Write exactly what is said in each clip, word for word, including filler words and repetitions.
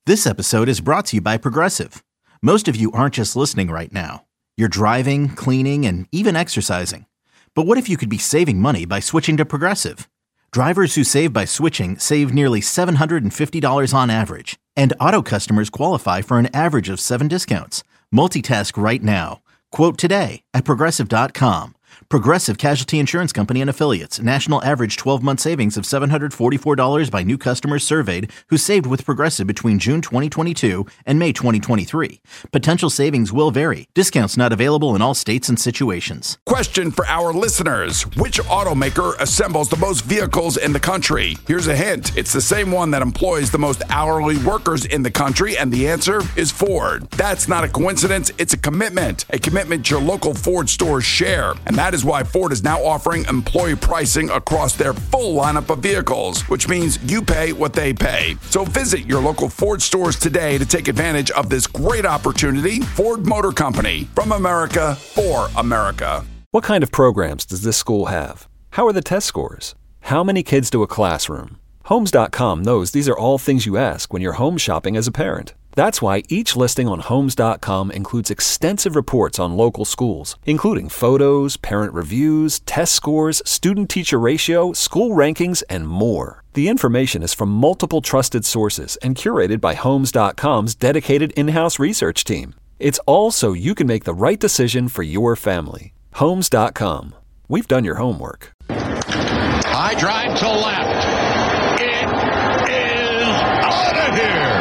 This episode is brought to you by Progressive. Most of you aren't just listening right now. You're driving, cleaning, and even exercising. But what if you could be saving money by switching to Progressive? Drivers who save by switching save nearly seven hundred fifty dollars on average. And auto customers qualify for an average of seven discounts. Multitask right now. Quote today at Progressive dot com. Progressive Casualty Insurance Company and Affiliates. National average twelve-month savings of seven hundred forty-four dollars by new customers surveyed who saved with Progressive between June twenty twenty-two and May twenty twenty-three. Potential savings will vary. Discounts not available in all states and situations. Question for our listeners. Which automaker assembles the most vehicles in the country? Here's a hint. It's the same one that employs the most hourly workers in the country, and the answer is Ford. That's not a coincidence. It's a commitment. A commitment your local Ford stores share. And that is why Ford is now offering employee pricing across their full lineup of vehicles, which means you pay what they pay. So visit your local Ford stores today to take advantage of this great opportunity. Ford Motor Company, from America for America. What kind of programs does this school have? How are the test scores? How many kids do a classroom? Homes dot com knows these are all things you ask when you're home shopping as a parent. That's why each listing on Homes dot com includes extensive reports on local schools, including photos, parent reviews, test scores, student-teacher ratio, school rankings, and more. The information is from multiple trusted sources and curated by Homes dot com's dedicated in-house research team. It's all so you can make the right decision for your family. Homes dot com. We've done your homework. High drive to left. It is out of here.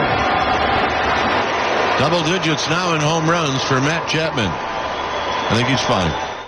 Double digits now in home runs for Matt Chapman. I think he's fine.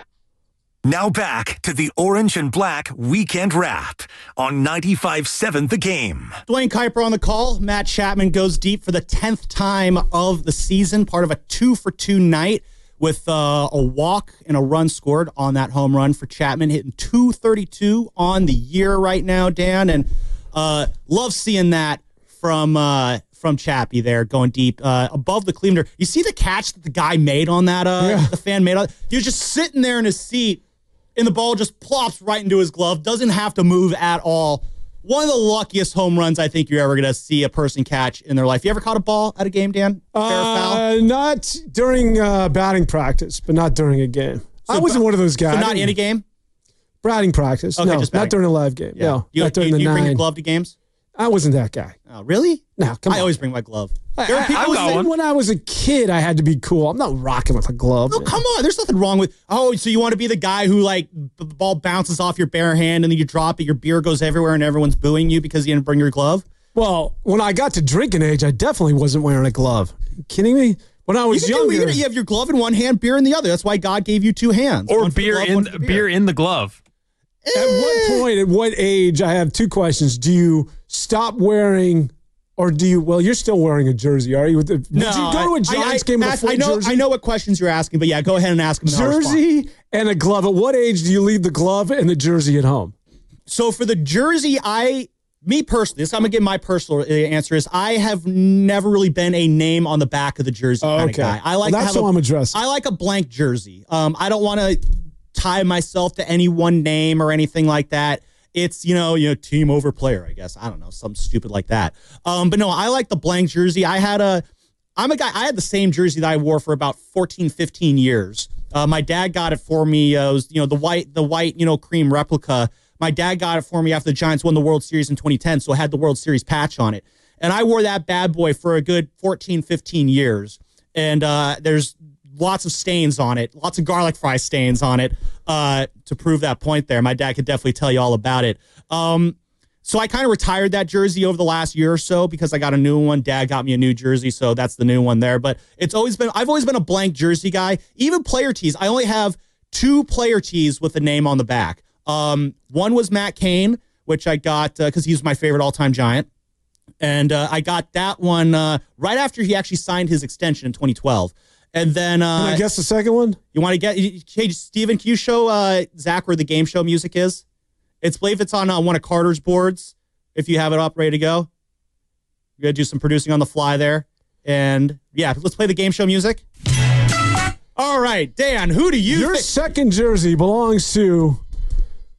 Now back to the Orange and Black Weekend Wrap on ninety-five seven The Game. Dwayne Kuiper on the call. Matt Chapman goes deep for the tenth time of the season, part of a two-for-two night with uh, a walk and a run scored on that home run for Chapman, hitting two thirty-two on the year right now, Dan. And uh, love seeing that from uh, from Chappie there, going deep uh, above the Cleveland. You see the catch that the guy made on that, uh, yeah. the fan made on He was just sitting there in his seat, and the ball just plops right into his glove, doesn't have to move at all. One of the luckiest home runs I think you're ever going to see a person catch in their life. You ever caught a ball at a game, Dan? Fair or foul? Uh, not during uh, batting practice, but not during a game. So I wasn't ba- one of those guys. So not in a game? Batting practice. Okay, no, just not during a live game. Yeah. No, you, not during you, the you nine. bring your glove to games? I wasn't that guy. Oh, really? No, come on. I always bring my glove. There are people I, I, when I was a kid, I had to be cool. I'm not rocking with a glove. No, man. come on. There's nothing wrong with, oh, so you want to be the guy who, like, the ball bounces off your bare hand and then you drop it, your beer goes everywhere and everyone's booing you because you didn't bring your glove? Well, when I got to drinking age, I definitely wasn't wearing a glove. Are you kidding me? When I was you younger. Do, you have your glove in one hand, beer in the other. That's why God gave you two hands. Or beer glove, in beer. beer in the glove. At what point, at what age, I have two questions. Do you stop wearing, or do you, well, you're still wearing a jersey, are you? With the, no, did you go to a Giants I, I, game with ask, a full I know, jersey? I know what questions you're asking, but yeah, go ahead and ask them. Jersey and a glove. At what age do you leave the glove and the jersey at home? So for the jersey, I, me personally, this I'm going to give my personal answer is I have never really been a name on the back of the jersey oh, kind okay. of guy. I like well, that's to have what a, I'm addressing. I like a blank jersey. Um, I don't want to tie myself to any one name or anything like that. It's, you know, you know, team over player, I guess. I don't know, something stupid like that. Um, but no, I like the blank jersey. I had a, I'm a guy, I had the same jersey that I wore for about fourteen, fifteen years. Uh, my dad got it for me. Uh, it was, you know, the white, the white, you know, cream replica. My dad got it for me after the Giants won the World Series in twenty ten. So it had the World Series patch on it. And I wore that bad boy for a good fourteen, fifteen years. And uh, there's lots of stains on it, lots of garlic fry stains on it uh, to prove that point there. My dad could definitely tell you all about it. Um, so I kind of retired that jersey over the last year or so because I got a new one. Dad got me a new jersey, so that's the new one there. But it's always been, I've always been a blank jersey guy. Even player tees. I only have two player tees with a name on the back. Um, one was Matt Cain, which I got because uh, he's my favorite all-time Giant. And uh, I got that one uh, right after he actually signed his extension in twenty twelve. And then uh, can I guess the second one? You want to get? Hey, Steven, can you show uh, Zach where the game show music is? It's believe it's on uh, one of Carter's boards. If you have it up, ready to go, you're gonna do some producing on the fly there. And yeah, let's play the game show music. All right, Dan, who do you? Your think? second jersey belongs to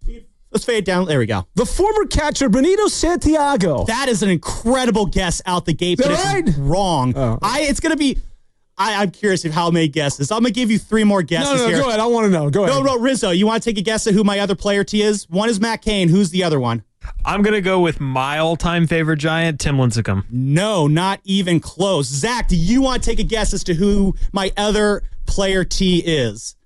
Let's fade down. There we go. The former catcher, Benito Santiago. That is an incredible guess out the gate, but Is that it's right? wrong. Oh. I It's going to be, I, I'm curious of how many guesses. I'm going to give you three more guesses No, no, no, here. go ahead. I want to know. Go ahead. No, no, Rizzo, you want to take a guess at who my other player T is? One is Matt Cain. Who's the other one? I'm going to go with my all-time favorite Giant, Tim Lincecum. No, not even close. Zach, do you want to take a guess as to who my other player T is?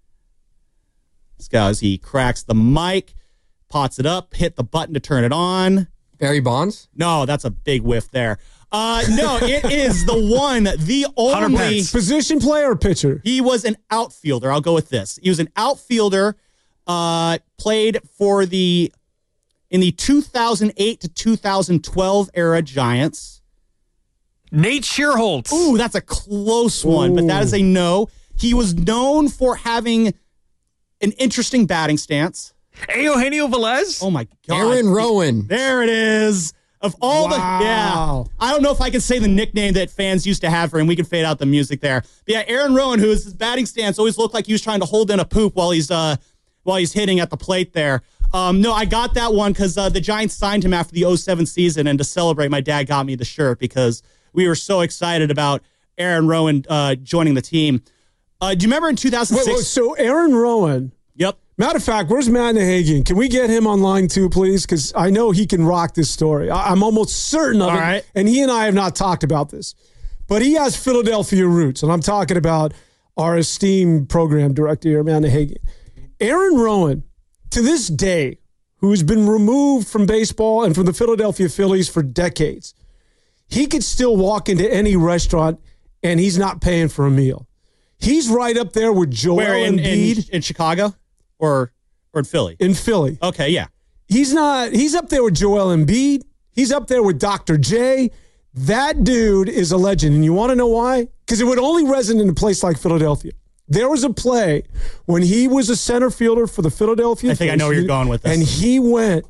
This guy, as he cracks the mic, pots it up, hit the button to turn it on. Barry Bonds? No, that's a big whiff there. Uh, no, it is the one, the only. Position player or pitcher? He was an outfielder. I'll go with this. He was an outfielder, uh, played for the, in the two thousand eight to two thousand twelve era Giants. Nate Shearholtz. Ooh, that's a close one, Ooh. but that is a no. He was known for having an interesting batting stance. Eugenio Velez. Oh, my God. Aaron Rowan. There it is. Of all Wow. the, yeah. I don't know if I can say the nickname that fans used to have for him. We can fade out the music there. But yeah, Aaron Rowan, who is his batting stance always looked like he was trying to hold in a poop while he's uh while he's hitting at the plate there. Um, no, I got that one because uh, the Giants signed him after the oh seven season, and to celebrate, my dad got me the shirt because we were so excited about Aaron Rowan uh, joining the team. Uh, do you remember in two thousand six? Wait, wait, so Aaron Rowan. Yep. Matter of fact, where's Matt Nahagian? Can we get him on line too, please? Because I know he can rock this story. I- I'm almost certain of All it. right. And he and I have not talked about this. But he has Philadelphia roots. And I'm talking about our esteemed program director here, Matt Nahagian. Aaron Rowan, to this day, who's been removed from baseball and from the Philadelphia Phillies for decades, he could still walk into any restaurant and he's not paying for a meal. He's right up there with Joel Where in, Embiid in, in Chicago or or in Philly? in Philly. Okay, yeah. He's not, he's up there with Joel Embiid. He's up there with Doctor J. That dude is a legend. And you want to know why? Because it would only resonate in a place like Philadelphia. There was a play when he was a center fielder for the Philadelphia I think I know where you're going with this. And he went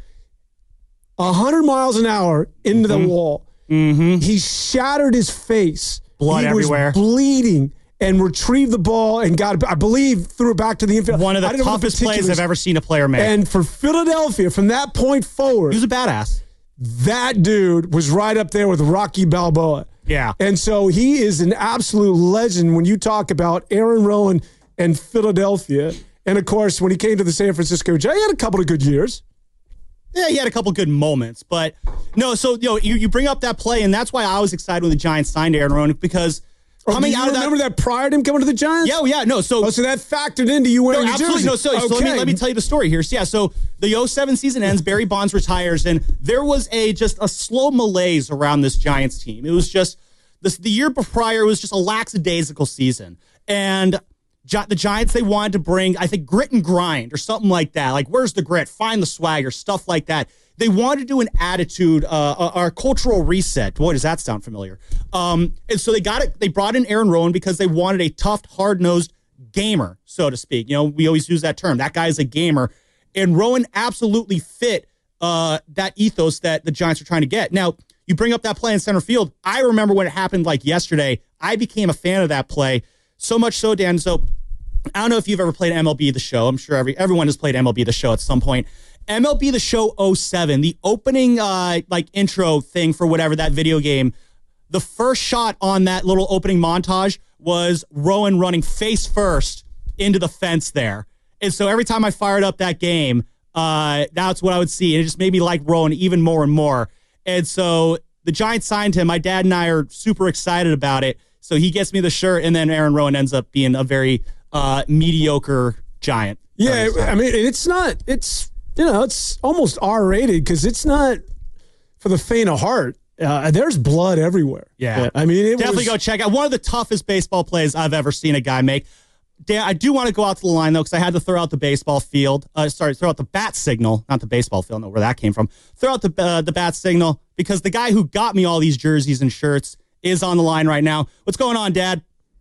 one hundred miles an hour into the wall. Mm-hmm. He shattered his face. Blood he everywhere. was bleeding and retrieved the ball and got, I believe, threw it back to the infield. One of I the don't know toughest plays particulars. I've ever seen a player make. And for Philadelphia, from that point forward, he was a badass. that dude was right up there with Rocky Balboa. Yeah. And so he is an absolute legend when you talk about Aaron Rowan and Philadelphia. And of course, when he came to the San Francisco Giants, he had a couple of good years. Yeah, he had a couple good moments, but no. So you know, you, you bring up that play, and that's why I was excited when the Giants signed Aaron Rowan because coming do you out of that. remember that prior to him coming to the Giants? Yeah, yeah, no. So Oh, so that factored into you wearing no, a absolutely jersey. no. So, so let me let me tell you the story here. So, yeah, so the oh seven season ends. Barry Bonds retires, and there was a just a slow malaise around this Giants team. It was just this the year prior was just a lackadaisical season, and Gi- the Giants, they wanted to bring, I think, grit and grind or something like that. Like, where's the grit? Find the swagger, stuff like that. They wanted to do an attitude, uh, our cultural reset. Boy, does that sound familiar. Um, and so they got it. They brought in Aaron Rowan because they wanted a tough, hard-nosed gamer, so to speak. You know, we always use that term. That guy is a gamer. And Rowan absolutely fit uh, that ethos that the Giants are trying to get. Now, you bring up that play in center field. I remember when it happened like yesterday. I became a fan of that play. So much so, Dan. So I don't know if you've ever played M L B The Show. I'm sure every everyone has played M L B The Show at some point. M L B The Show oh seven, the opening uh, like intro thing for whatever that video game, the first shot on that little opening montage was Rowan running face first into the fence there. And so every time I fired up that game, uh, that's what I would see. And it just made me like Rowan even more and more. And so the Giants signed him. My dad and I are super excited about it. So he gets me the shirt, and then Aaron Rowan ends up being a very uh, mediocre Giant. Yeah, I mean, it's not, it's, you know, it's almost R-rated because it's not for the faint of heart. Uh, there's blood everywhere. Yeah. I mean, it Definitely was, go check out. One of the toughest baseball plays I've ever seen a guy make. Dan, I do want to go out to the line, though, because I had to throw out the baseball field. Uh, sorry, throw out the bat signal, not the baseball field. I don't know where that came from. Throw out the uh, the bat signal because the guy who got me all these jerseys and shirts is on the line right now. What's going on, Dad?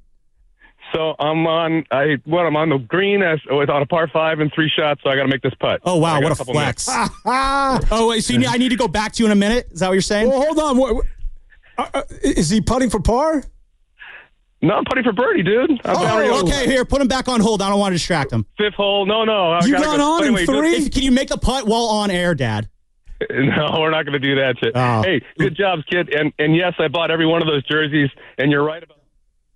So I'm on. I what? I'm on the green as with on a par five and three shots. So I got to make this putt. Oh wow, I got what a couple flex! minutes. oh wait, so you need, I need to go back to you in a minute? Is that what you're saying? Well, hold on. What, uh, uh, is he putting for par? No, I'm putting for birdie, dude. I'm down here. Oh, okay, here, put him back on hold. I don't want to distract him. Fifth hole. No, no. I You gotta got go. on in Anyway, three? If- can you make the putt while on air, Dad? No, we're not going to do that shit. Oh. Hey, good job, kid. And and yes, I bought every one of those jerseys, and you're right about.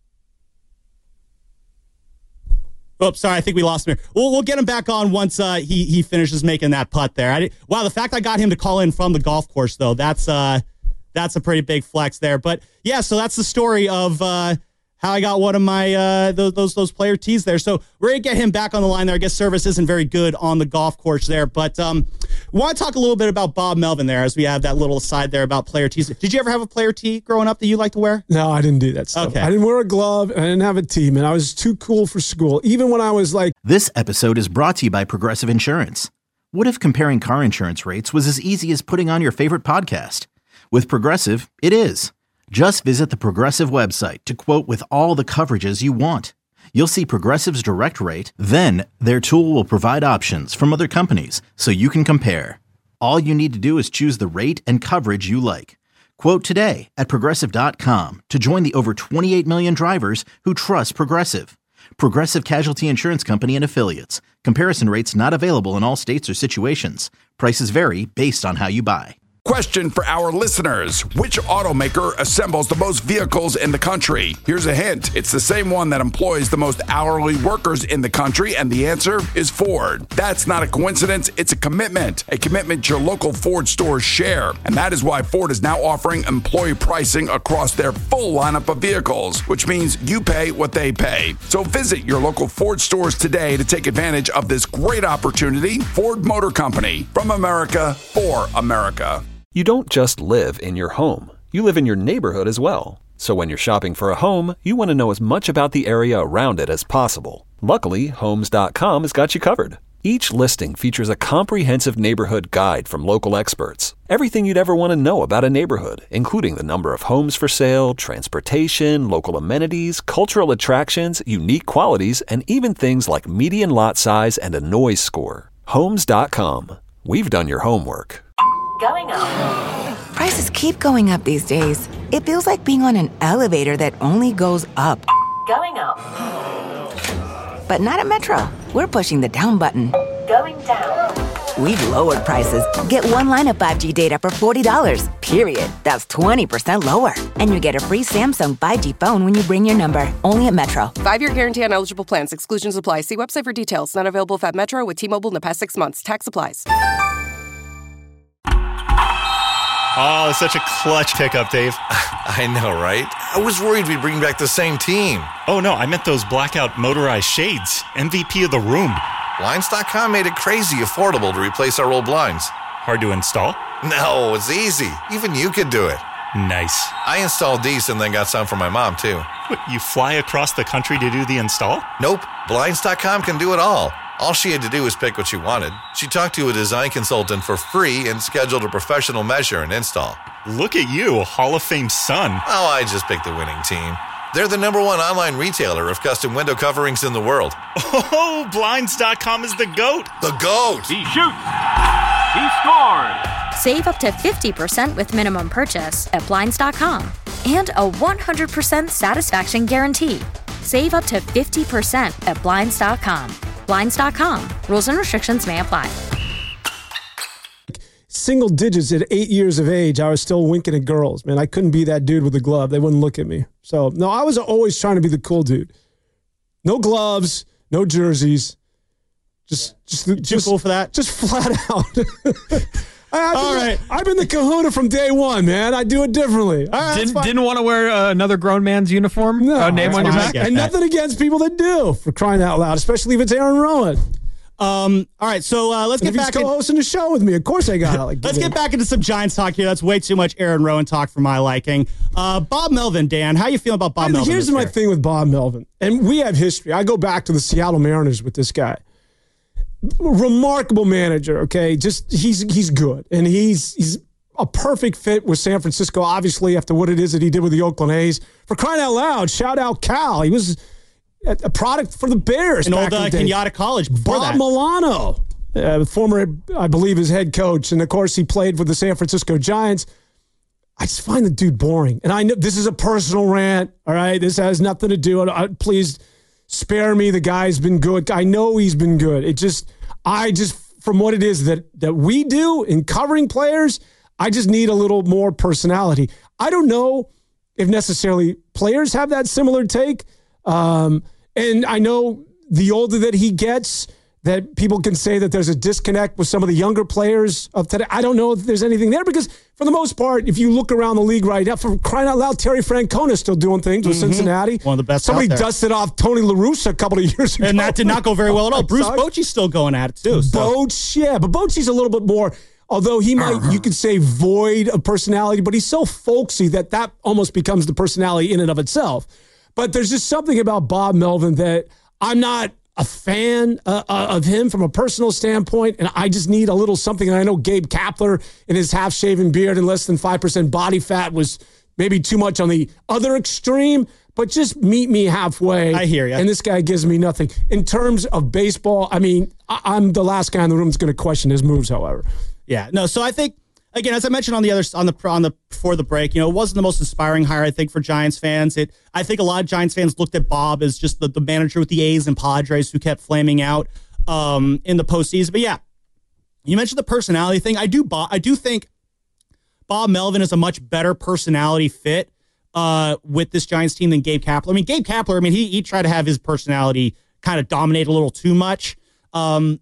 Oops, sorry, I think we lost him here. We'll, we'll get him back on once uh, he he finishes making that putt there. I did, wow, the fact I got him to call in from the golf course, though, that's uh, that's a pretty big flex there. But, yeah, so that's the story of uh, how I got one of my uh, those, those those player tees there. So we're going to get him back on the line there. I guess service isn't very good on the golf course there. But um, we want to talk a little bit about Bob Melvin there as we have that little aside there about player tees. Did you ever have a player tee growing up that you like to wear? No, I didn't do that stuff. Okay. I didn't wear a glove, and I didn't have a tee, man. I was too cool for school. Even when I was like... This episode is brought to you by Progressive Insurance. What if comparing car insurance rates was as easy as putting on your favorite podcast? With Progressive, it is. Just visit the Progressive website to quote with all the coverages you want. You'll see Progressive's direct rate, then their tool will provide options from other companies so you can compare. All you need to do is choose the rate and coverage you like. Quote today at Progressive dot com to join the over twenty-eight million drivers who trust Progressive. Progressive Casualty Insurance Company and Affiliates. Comparison rates not available in all states or situations. Prices vary based on how you buy. Question for our listeners. Which automaker assembles the most vehicles in the country? Here's a hint. It's the same one that employs the most hourly workers in the country, and the answer is Ford. That's not a coincidence. It's a commitment. A commitment your local Ford stores share. And that is why Ford is now offering employee pricing across their full lineup of vehicles, which means you pay what they pay. So visit your local Ford stores today to take advantage of this great opportunity. Ford Motor Company. From America, for America. You don't just live in your home. You live in your neighborhood as well. So when you're shopping for a home, you want to know as much about the area around it as possible. Luckily, Homes dot com has got you covered. Each listing features a comprehensive neighborhood guide from local experts. Everything you'd ever want to know about a neighborhood, including the number of homes for sale, transportation, local amenities, cultural attractions, unique qualities, and even things like median lot size and a noise score. Homes dot com. We've done your homework. Going up. Prices keep going up these days. It feels like being on an elevator that only goes up. Going up. But not at Metro. We're pushing the down button. Going down. We've lowered prices. Get one line of five G data for forty dollars, period. That's twenty percent lower. And you get a free Samsung five G phone when you bring your number. Only at Metro. Five-year guarantee on eligible plans. Exclusions apply. See website for details. Not available if at Metro with T-Mobile in the past six months. Tax applies. Oh, such a clutch pickup, Dave. I know, right? I was worried we'd bring back the same team. Oh, no, I meant those blackout motorized shades. M V P of the room. Blinds dot com made it crazy affordable to replace our old blinds. Hard to install? No, it's easy. Even you could do it. Nice. I installed these and then got some for my mom, too. What, you fly across the country to do the install? Nope. Blinds dot com can do it all. All she had to do was pick what she wanted. She talked to a design consultant for free and scheduled a professional measure and install. Look at you, Hall of Fame son. Oh, I just picked the winning team. They're the number one online retailer of custom window coverings in the world. Oh, Blinds dot com is the GOAT. The GOAT. He shoots. He scores. Save up to fifty percent with minimum purchase at Blinds dot com. And a one hundred percent satisfaction guarantee. Save up to fifty percent at Blinds dot com. Blinds dot com. Rules and restrictions may apply. Single digits at eight years of age, I was still winking at girls. Man, I couldn't be that dude with the glove. They wouldn't look at me. So, no, I was always trying to be the cool dude. No gloves, no jerseys. Just, just, Too just cool for that? Just flat out. I've All been, right. I've been the kahuna from day one, man. I do it differently. All right, didn't didn't want to wear uh, another grown man's uniform? No, uh, name on your back? And nothing against people that do, for crying out loud, especially if it's Aaron Rowan. Um, all right, so uh, let's And get if back he's co-hosting the show with me. Of course I got it. Like, Let's get back into some Giants talk here. That's way too much Aaron Rowan talk for my liking. Uh, Bob Melvin, Dan, how you feel about Bob I mean, Melvin? Here's this my year? thing with Bob Melvin, and we have history. I go back to the Seattle Mariners with this guy. Remarkable manager, okay? Just he's he's good, and he's he's a perfect fit with San Francisco. Obviously, after what it is that he did with the Oakland A's, for crying out loud, shout out Cal. He was a, a product for the Bears. An back old uh, in the day. Kenyatta College before Bob that. Milano, uh, former, I believe, his head coach, and of course he played with the San Francisco Giants. I just find the dude boring. And I know this is a personal rant, all right? This has nothing to do. I, please spare me. The guy's been good. I know he's been good. It just, I just, from what it is that that we do in covering players, I just need a little more personality. I don't know if necessarily players have that similar take. Um, and I know the older that he gets, that people can say that there's a disconnect with some of the younger players of today. I don't know if there's anything there because for the most part, if you look around the league right now, for crying out loud, Terry Francona is still doing things with mm-hmm. Cincinnati. One of the best. Somebody dusted off Tony La Russa a couple of years ago. And that did not go very well at all. Bruce Bochy's still going at it too. So. Boch, yeah, but Bochy's a little bit more, although he might, uh-huh. you could say void of personality, but he's so folksy that that almost becomes the personality in and of itself. But there's just something about Bob Melvin that I'm not a fan uh, of him from a personal standpoint, and I just need a little something. And I know Gabe Kapler in his half-shaven beard and less than five percent body fat was maybe too much on the other extreme, but just meet me halfway. I hear you. And this guy gives me nothing. In terms of baseball, I mean, I- I'm the last guy in the room that's going to question his moves, however. Yeah, no, so I think, again, as I mentioned on the other on the on the before the break, you know, it wasn't the most inspiring hire, I think, for Giants fans. It I think a lot of Giants fans looked at Bob as just the, the manager with the A's and Padres who kept flaming out um, in the postseason. But yeah, you mentioned the personality thing. I do I do think Bob Melvin is a much better personality fit uh, with this Giants team than Gabe Kapler. I mean, Gabe Kapler, I mean, he he tried to have his personality kind of dominate a little too much. Um,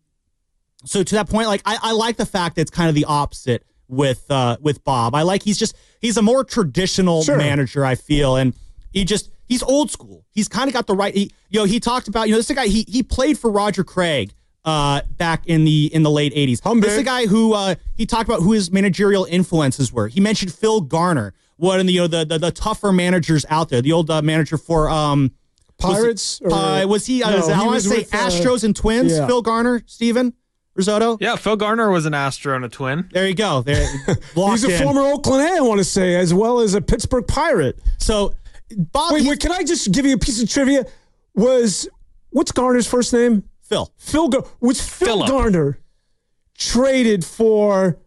so to that point, like I, I like the fact that it's kind of the opposite with uh, with Bob. I like he's just he's a more traditional sure. manager, I feel, and he just he's old school. He's kind of got the right. He, you know, he talked about you know this is a guy he he played for Roger Craig uh, back in the in the late eighties. This is a guy who uh, he talked about who his managerial influences were. He mentioned Phil Garner, one of the you know the the, the tougher managers out there. The old uh, manager for um, Pirates. Was, or, uh, was he? Uh, no, I want to say with, Astros uh, and Twins. Yeah. Phil Garner, Steven Risotto? Yeah, Phil Garner was an Astro and a Twin. There you go. There, He's a in. former Oakland A, I want to say, as well as a Pittsburgh Pirate. So, Bob... Wait, wait, can I just give you a piece of trivia? Was, what's Garner's first name? Phil. Phil Gar- Was Phil Phillip. Garner traded for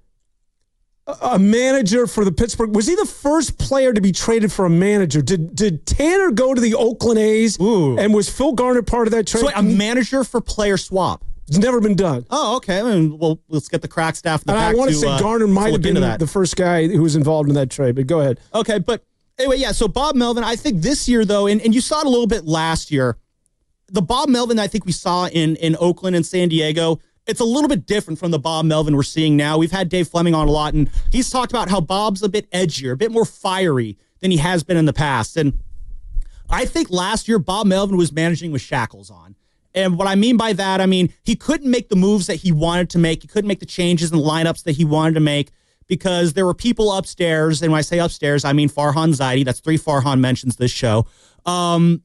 a, a manager for the Pittsburgh... Was he the first player to be traded for a manager? Did did Tanner go to the Oakland A's? Ooh. And was Phil Garner part of that trade? So, wait, a manager for player swap? It's never been done. Oh, okay. I mean, well, let's get the crack staff. The and I want to say uh, Garner might have been the first guy who was involved in that trade, but go ahead. Okay, but anyway, yeah, so Bob Melvin, I think this year, though, and, and you saw it a little bit last year, the Bob Melvin I think we saw in, in Oakland and San Diego, it's a little bit different from the Bob Melvin we're seeing now. We've had Dave Fleming on a lot, and he's talked about how Bob's a bit edgier, a bit more fiery than he has been in the past. And I think last year, Bob Melvin was managing with shackles on. And what I mean by that, I mean, he couldn't make the moves that he wanted to make. He couldn't make the changes in the lineups that he wanted to make because there were people upstairs. And when I say upstairs, I mean Farhan Zaidi. That's three Farhan mentions this show. Um,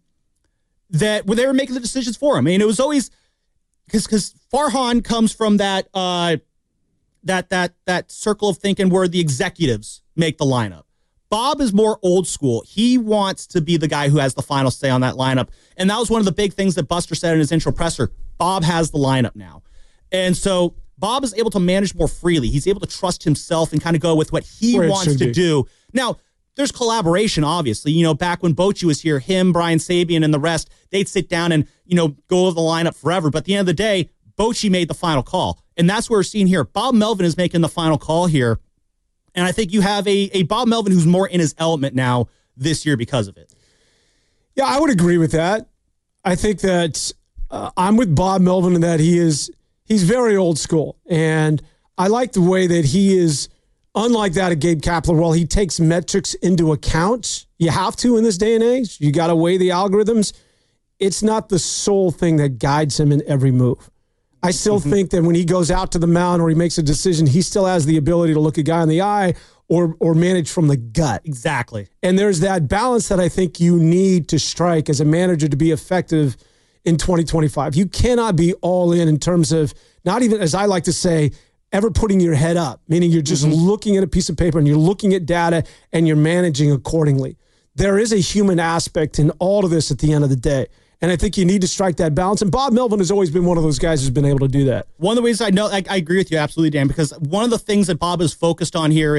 that where they were making the decisions for him. I mean, it was always because because Farhan comes from that uh, that that that circle of thinking where the executives make the lineup. Bob is more old school. He wants to be the guy who has the final say on that lineup. And that was one of the big things that Buster said in his intro presser. Bob has the lineup now. And so Bob is able to manage more freely. He's able to trust himself and kind of go with what he Where wants to be. do. Now, there's collaboration, obviously. You know, back when Bochy was here, him, Brian Sabian, and the rest, they'd sit down and, you know, go over the lineup forever. But at the end of the day, Bochy made the final call. And that's what we're seeing here. Bob Melvin is making the final call here. And I think you have a, a Bob Melvin who's more in his element now this year because of it. Yeah, I would agree with that. I think that uh, I'm with Bob Melvin in that he is he's very old school. And I like the way that he is, unlike that of Gabe Kapler, while he takes metrics into account. You have to in this day and age. You got to weigh the algorithms. It's not the sole thing that guides him in every move. I still mm-hmm. think that when he goes out to the mound or he makes a decision, he still has the ability to look a guy in the eye or or manage from the gut. Exactly. And there's that balance that I think you need to strike as a manager to be effective in twenty twenty-five. You cannot be all in in terms of not even, as I like to say, ever putting your head up, meaning you're just mm-hmm. looking at a piece of paper and you're looking at data and you're managing accordingly. There is a human aspect in all of this at the end of the day. And I think you need to strike that balance. And Bob Melvin has always been one of those guys who's been able to do that. One of the ways I know, I, I agree with you absolutely, Dan, because one of the things that Bob is focused on here is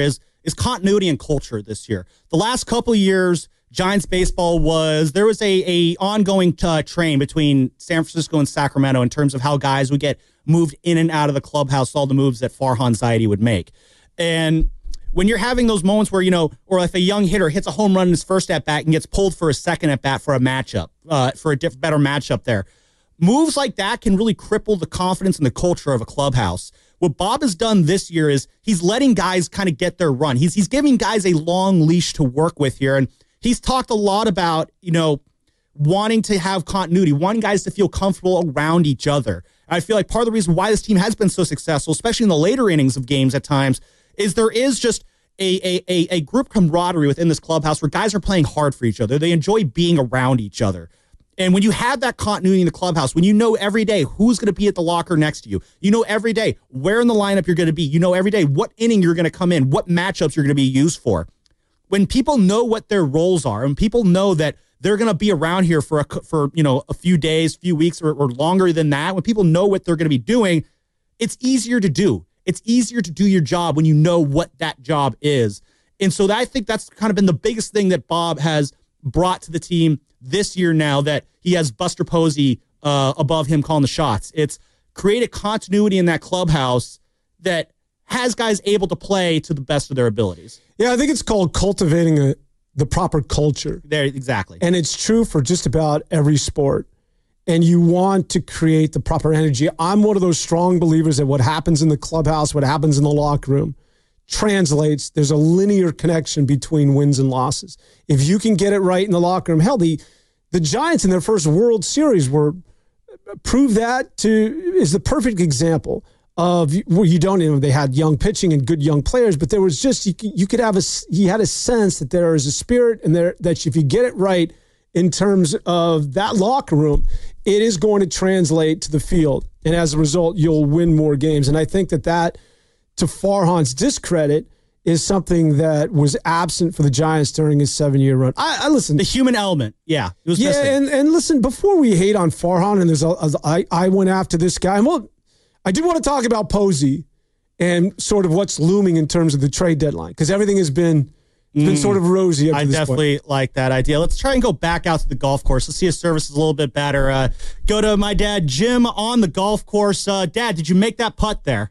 is continuity and culture this year. The last couple of years, Giants baseball was, there was a, a ongoing uh, train between San Francisco and Sacramento in terms of how guys would get moved in and out of the clubhouse, all the moves that Farhan Zaidi would make. And when you're having those moments where, you know, or if a young hitter hits a home run in his first at-bat and gets pulled for a second at-bat for a matchup, uh, for a diff- better matchup there, moves like that can really cripple the confidence and the culture of a clubhouse. What Bob has done this year is he's letting guys kind of get their run. He's he's giving guys a long leash to work with here, and he's talked a lot about, you know, wanting to have continuity, wanting guys to feel comfortable around each other. I feel like part of the reason why this team has been so successful, especially in the later innings of games at times, is there is just a, a, a, a group camaraderie within this clubhouse where guys are playing hard for each other. They enjoy being around each other. And when you have that continuity in the clubhouse, when you know every day who's going to be at the locker next to you, you know every day where in the lineup you're going to be, you know every day what inning you're going to come in, what matchups you're going to be used for. When people know what their roles are and people know that they're going to be around here for, a, for you know, a few days, few weeks, or, or longer than that, when people know what they're going to be doing, it's easier to do. It's easier to do your job when you know what that job is. And so that, I think that's kind of been the biggest thing that Bob has brought to the team this year now that he has Buster Posey uh, above him calling the shots. It's created continuity in that clubhouse that has guys able to play to the best of their abilities. Yeah, I think it's called cultivating a, the proper culture. There, exactly. And it's true for just about every sport. And you want to create the proper energy. I'm one of those strong believers that what happens in the clubhouse, what happens in the locker room, translates. There's a linear connection between wins and losses. If you can get it right in the locker room, hell, the, the Giants in their first World Series were proved that to is the perfect example of where you don't know they had young pitching and good young players, but there was just you, you could have a he had a sense that there is a spirit and there that if you get it right in terms of that locker room, it is going to translate to the field, and as a result, you'll win more games. And I think that that, to Farhan's discredit, is something that was absent for the Giants during his seven-year run. I, I listen. The human element, yeah, it was yeah, missing. and and listen, before we hate on Farhan, and there's a, a I I went after this guy. And well, I do want to talk about Posey and sort of what's looming in terms of the trade deadline because everything has been. It's been sort of rosy up to I this definitely point. like that idea. Let's try and go back out to the golf course. Let's see if service is a little bit better. Uh, go to my dad, Jim, on the golf course. Uh, Dad, did you make that putt there?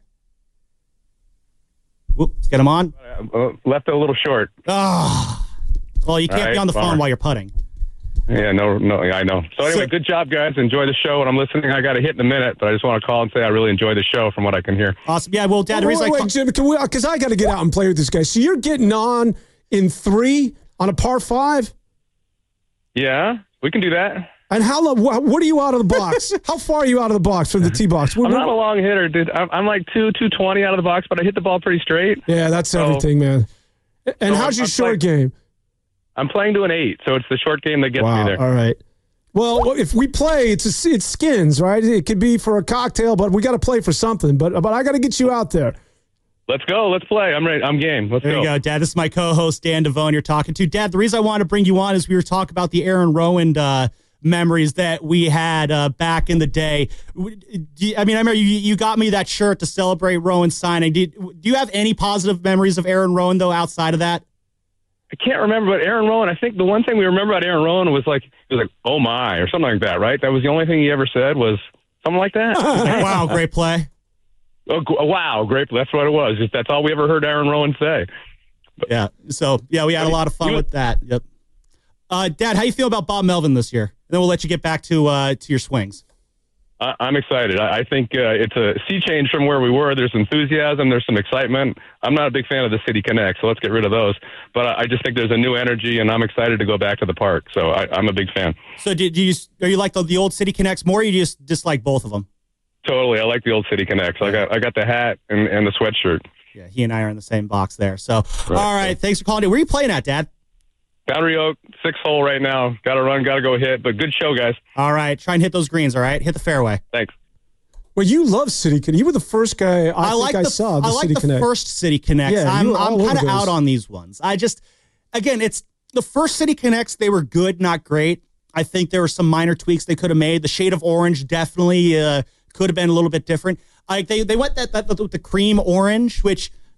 Whoop, let's get him on. Uh, left it a little short. Oh, well, you can't All right, be on the bummer. phone while you're putting. Yeah, no, no, I know. So anyway, good job, guys. Enjoy the show. And I'm listening. I got to hit in a minute, but I just want to call and say I really enjoy the show from what I can hear. Awesome. Yeah, well, Dad, the wait, reason wait, I wait, Jim, can we? Because I got to get out and play with this guy. So you're getting on in three on a par five? Yeah, we can do that. And how long? What are you out of the box? How far are you out of the box from the tee box? I'm not a long hitter, dude. I'm, I'm like two, two twenty out of the box, but I hit the ball pretty straight. Yeah, that's So- everything, man. And So how's your I'm short playing- game? I'm playing to an eight, so it's the short game that gets me there. All right. Well, if we play, it's a, it's skins, right? It could be for a cocktail, but we got to play for something. But but I got to get you out there. Let's go. Let's play. I'm ready. I'm game. Let's There go. you go, Dad. This is my co-host, Dan Devone, you're talking to. Dad, the reason I wanted to bring you on is we were talking about the Aaron Rowan uh, memories that we had uh, back in the day. Do you- I mean, I remember you, you got me that shirt to celebrate Rowan's signing. Did, do you have any positive memories of Aaron Rowan, though, outside of that? I can't remember, but Aaron Rowan, I think the one thing we remember about Aaron Rowan was like, he was like, oh my, or something like that, right? That was the only thing he ever said was something like that. Wow, great play. Oh, g- wow, great. That's what it was. Just that's all we ever heard Aaron Rowan say. Yeah. So, yeah, we had a lot of fun with that. Yep. Uh, Dad, how you feel about Bob Melvin this year? And then we'll let you get back to uh, to your swings. I, I'm excited. I, I think uh, it's a sea change from where we were. There's enthusiasm. There's some excitement. I'm not a big fan of the City Connect, so let's get rid of those. But I, I just think there's a new energy, and I'm excited to go back to the park. So I, I'm a big fan. So, do, do you are you like the, the old City Connects more, or you just dislike both of them? Totally. I like the old City Connects. I got I got the hat and, and the sweatshirt. Yeah, he and I are in the same box there. So, right. All right, thanks for calling in. Where are you playing at, Dad? Boundary Oak, six hole right now. Got to run, got to go hit. But good show, guys. All right, try and hit those greens. All right, hit the fairway. Thanks. Well, you love City Connect. You were the first guy I, I think like I the, saw. The I like City the Connect. first City Connects. Yeah, I'm, you were I'm all kind of over out those. on these ones. I just, again, it's the first City Connects. They were good, not great. I think there were some minor tweaks they could have made. The shade of orange definitely uh, could have been a little bit different. Like they, they went that, that with the cream orange, which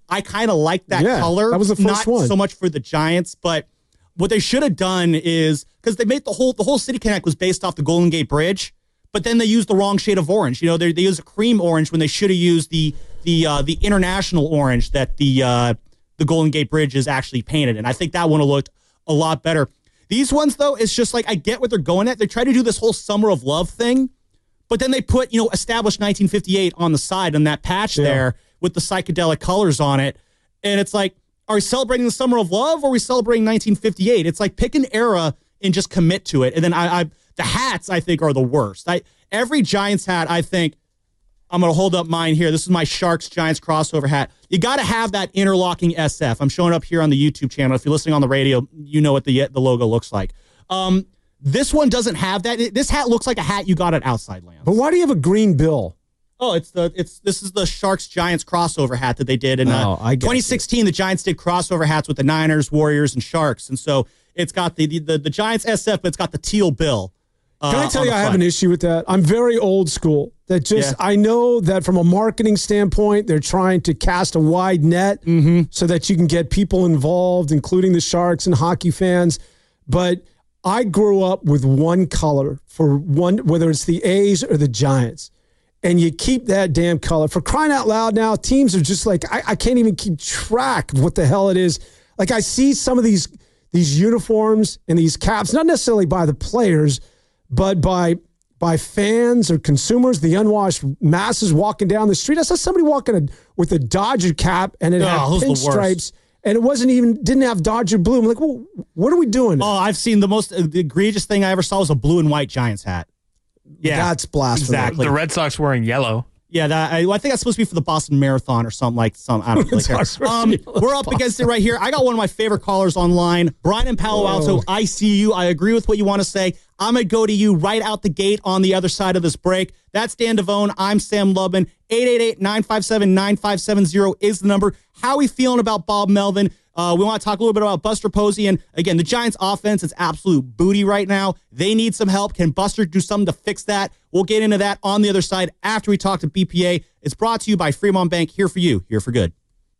I kind of like that yeah, color. That was the first Not one. so much for the Giants, but what they should have done is, because they made the whole the whole City Connect was based off the Golden Gate Bridge, but then they used the wrong shade of orange. You know, they they used a cream orange when they should have used the the uh, the international orange that the uh, the Golden Gate Bridge is actually painted in. I think that one would have looked a lot better. These ones, though, it's just like, I get what they're going at. They try to do this whole Summer of Love thing, but then they put, you know, established nineteen fifty-eight on the side on that patch yeah. there with the psychedelic colors on it. And it's like, are we celebrating the Summer of Love or are we celebrating nineteen fifty-eight? It's like, pick an era and just commit to it. And then I, I the hats, I think, are the worst. I Every Giants hat, I think, I'm going to hold up mine here. This is my Sharks Giants crossover hat. You got to have that interlocking S F. I'm showing up here on the YouTube channel. If you're listening on the radio, you know what the the logo looks like. Um, this one doesn't have that. It, this hat looks like a hat you got at Outside Lands. But why do you have a green bill? Oh, it's the it's this is the Sharks Giants crossover hat that they did in uh, oh, twenty sixteen. It. The Giants did crossover hats with the Niners, Warriors, and Sharks, and so it's got the the the, the Giants S F, but it's got the teal bill. Uh, Can I tell you, I have an issue with that. I'm very old school. That just, yeah. I know that from a marketing standpoint, they're trying to cast a wide net mm-hmm. so that you can get people involved, including the Sharks and hockey fans. But I grew up with one color for one, whether it's the A's or the Giants. And you keep that damn color. For crying out loud now, teams are just like, I, I can't even keep track of what the hell it is. Like, I see some of these these uniforms and these caps, not necessarily by the players, but by by fans or consumers, the unwashed masses walking down the street. I saw somebody walking a, with a Dodger cap and it oh, had pinstripes, and it wasn't even didn't have Dodger blue. I'm like, well, what are we doing now? Oh, I've seen the most the egregious thing I ever saw was a blue and white Giants hat. Yeah, that's blasphemy. Exactly. The Red Sox wearing yellow. Yeah, that, I, I think that's supposed to be for the Boston Marathon or something like some. I don't really care. Um, we're up against it right here. I got one of my favorite callers online, Brian in Palo Alto. I see you. I agree with what you want to say. I'm going to go to you right out the gate on the other side of this break. That's Dan Devone. I'm Sam Lubman. eight eight eight, nine five seven, nine five seven zero is the number. How are we feeling about Bob Melvin? Uh, we want to talk a little bit about Buster Posey. And again, the Giants offense is absolute booty right now. They need some help. Can Buster do something to fix that? We'll get into that on the other side after we talk to B P A. It's brought to you by Fremont Bank. Here for you. Here for good.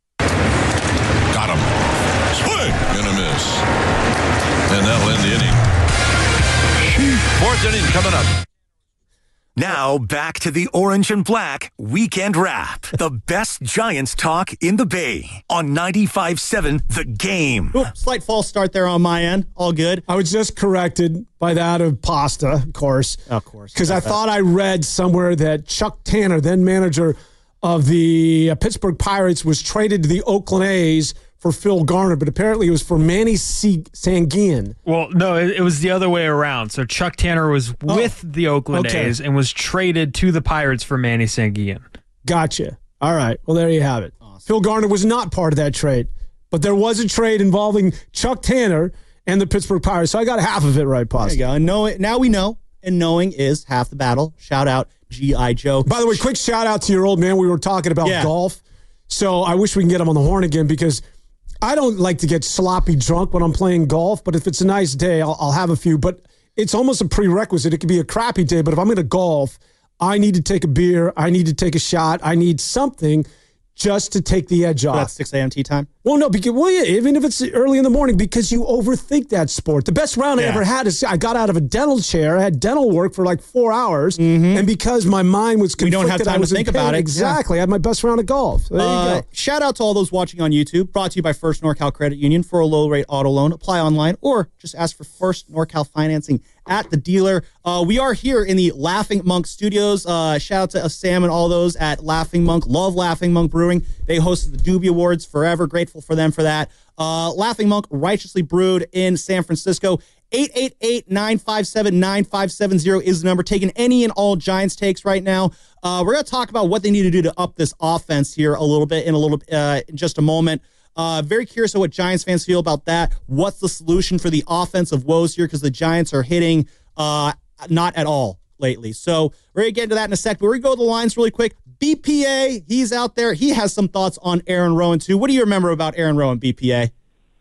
Got him. Swing and a miss. And that'll end the inning. Fourth inning coming up. Now back to the Orange and Black Weekend Wrap. The best Giants talk in the Bay on ninety-five point seven The Game. Oop, slight false start there on my end. All good. I was just corrected by that of Pasta, of course. Of course. Because I thought I read somewhere that Chuck Tanner, then manager of the uh, Pittsburgh Pirates, was traded to the Oakland A's for Phil Garner, but apparently it was for Manny C- Sanguin. Well, no, it, it was the other way around. So Chuck Tanner was oh, with the Oakland okay. A's and was traded to the Pirates for Manny Sanguin. Gotcha. All right. Well, there you have it. Awesome. Phil Garner was not part of that trade, but there was a trade involving Chuck Tanner and the Pittsburgh Pirates. So I got half of it right, Pasta. There you go. And know it, now we know, and knowing is half the battle. Shout out G I. Joe. By the way, quick shout out to your old man. We were talking about yeah. golf. So I wish we can get him on the horn again, because I don't like to get sloppy drunk when I'm playing golf, but if it's a nice day, I'll, I'll have a few. But it's almost a prerequisite. It could be a crappy day, but if I'm going to golf, I need to take a beer. I need to take a shot. I need something just to take the edge so off. That's six a.m. tee time? Well, no, because well, yeah, even if it's early in the morning, because you overthink that sport. The best round yeah. I ever had is I got out of a dental chair. I had dental work for like four hours, mm-hmm. and because my mind was conflicted, we don't have time I was to think about it. Exactly. Yeah. I had my best round of golf. So there uh, you go. Shout out to all those watching on YouTube. Brought to you by First NorCal Credit Union. For a low-rate auto loan, apply online or just ask for First NorCal Financing at the dealer. Uh, we are here in the Laughing Monk Studios. Uh, shout out to uh, Sam and all those at Laughing Monk. Love Laughing Monk Brewing. They hosted the Doobie Awards forever. Grateful for them for that. Uh, Laughing Monk, righteously brewed in San Francisco. eight eight eight, nine five seven, nine five seven zero is the number. Taking any and all Giants takes right now. Uh, we're going to talk about what they need to do to up this offense here a little bit in a little uh, in just a moment. Uh, very curious of what Giants fans feel about that. What's the solution for the offensive woes here? Because the Giants are hitting uh, not at all lately. So we're going to get into that in a sec. But we're going to go to the lines really quick. B P A, he's out there. He has some thoughts on Aaron Rowan, too. What do you remember about Aaron Rowan, B P A?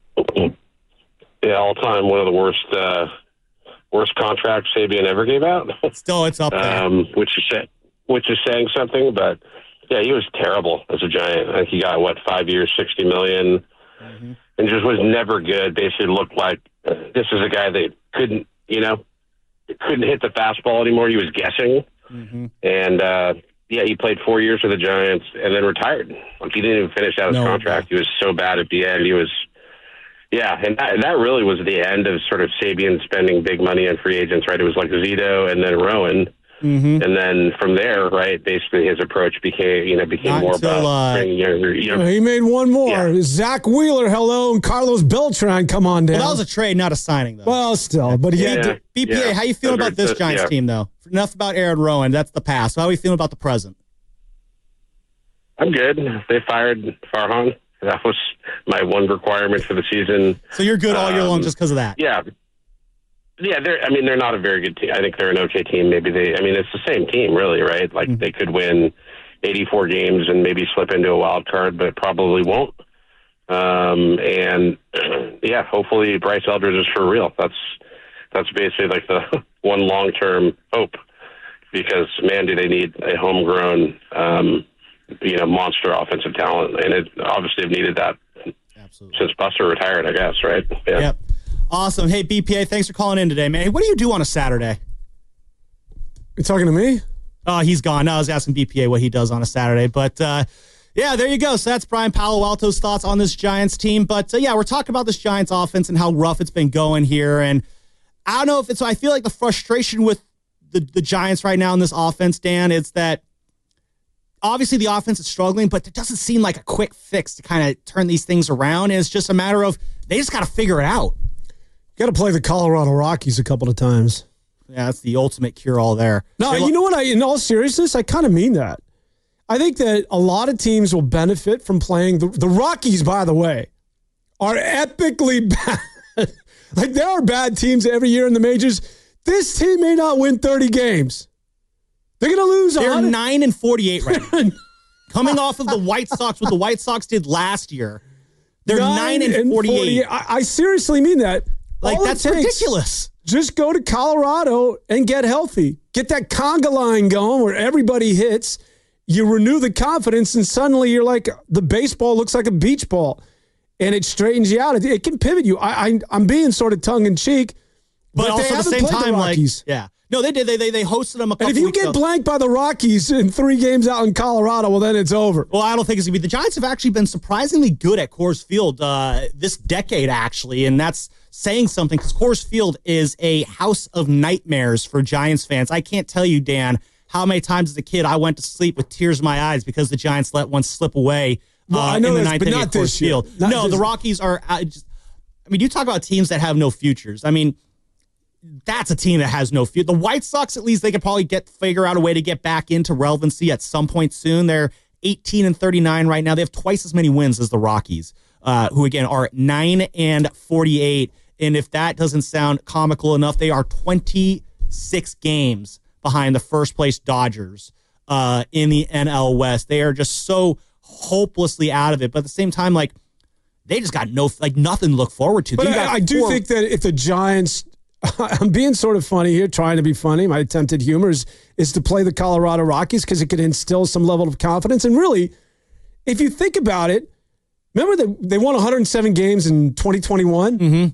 Yeah, all time, one of the worst uh, worst contracts Sabian ever gave out. Still, it's up there. Um, which, is, which is saying something, but Yeah, he was terrible as a Giant. I think he got, what, five years, sixty million dollars, mm-hmm. and just was never good. Basically looked like uh, this is a guy that couldn't, you know, couldn't hit the fastball anymore. He was guessing. Mm-hmm. And, uh, yeah, he played four years for the Giants and then retired. Like, he didn't even finish out his no, contract. No. He was so bad at the end. He was, yeah, and that, that really was the end of sort of Sabian spending big money on free agents, right? It was like Zito and then Rowan. Mm-hmm. And then from there, right, basically his approach became, you know, became Not more until, about uh, bringing your, you know, he made one more. Yeah. Zach Wheeler, hello, and Carlos Beltran, come on down. Well, that was a trade, not a signing, though. Well, still, but he yeah. had to. B P A, yeah. how you feeling about this Giants yeah. team, though? Enough about Aaron Rowan. That's the past. So how are you feeling about the present? I'm good. They fired Farhan. That was my one requirement for the season. So you're good all year um, long just because of that? Yeah. Yeah, they're. I mean, they're not a very good team. I think they're an okay team. Maybe they. I mean, it's the same team, really, right? Like mm-hmm. they could win eighty-four games and maybe slip into a wild card, but probably won't. Um, and yeah, hopefully Bryce Eldridge is for real. That's that's basically like the one long-term hope, because man, do they need a homegrown, um, you know, monster offensive talent, and it obviously have needed that Absolutely. since Buster retired, I guess, right? Yeah. Yep. Awesome. Hey, B P A, thanks for calling in today, man. Hey, what do you do on a Saturday? You talking to me? Oh, he's gone. No, I was asking B P A what he does on a Saturday. But, uh, yeah, there you go. So that's Brian Palo Alto's thoughts on this Giants team. But, uh, yeah, we're talking about this Giants offense and how rough it's been going here. And I don't know if it's – I feel like the frustration with the, the Giants right now in this offense, Dan, is that obviously the offense is struggling, but it doesn't seem like a quick fix to kind of turn these things around. And it's just a matter of they just got to figure it out. Got to play the Colorado Rockies a couple of times. Yeah, that's the ultimate cure-all there. No, you know what? I, in all seriousness, I kind of mean that. I think that a lot of teams will benefit from playing the, the Rockies, by the way, are epically bad. Like, there are bad teams every year in the majors. This team may not win thirty games. They're going to lose. They're one hundred nine and forty-eight right now. Coming off of the White Sox, what the White Sox did last year. They're nine and forty-eight. I, I seriously mean that. Like, all that's ridiculous. Just go to Colorado and get healthy. Get that conga line going where everybody hits. You renew the confidence, and suddenly you're like, the baseball looks like a beach ball, and it straightens you out. It, it can pivot you. I, I, I'm being sort of tongue-in-cheek, but, but also they at the same time, like, yeah. No, they did. They they they hosted them a couple And if you weeks get ago. blanked by the Rockies in three games out in Colorado, well, then it's over. Well, I don't think it's going to be. The Giants have actually been surprisingly good at Coors Field uh, this decade, actually, and that's saying something because Coors Field is a house of nightmares for Giants fans. I can't tell you, Dan, how many times as a kid I went to sleep with tears in my eyes because the Giants let one slip away uh, well, I know in the this, ninth but inning not at Coors this year. Field. Not no, this the Rockies are uh, just, I mean, you talk about teams that have no futures. I mean, that's a team that has no future. The White Sox, at least, they could probably get figure out a way to get back into relevancy at some point soon. They're eighteen and thirty-nine right now. They have twice as many wins as the Rockies, uh, who, again, are nine and forty-eight. And if that doesn't sound comical enough, they are twenty-six games behind the first-place Dodgers uh, in the N L West. They are just so hopelessly out of it. But at the same time, like, they just got no, like, nothing to look forward to. But I, I do four- think that if the Giants... I'm being sort of funny here, trying to be funny. My attempted humor is, is to play the Colorado Rockies because it could instill some level of confidence. And really, if you think about it, remember that they won one hundred seven games in twenty twenty-one? Mm-hmm.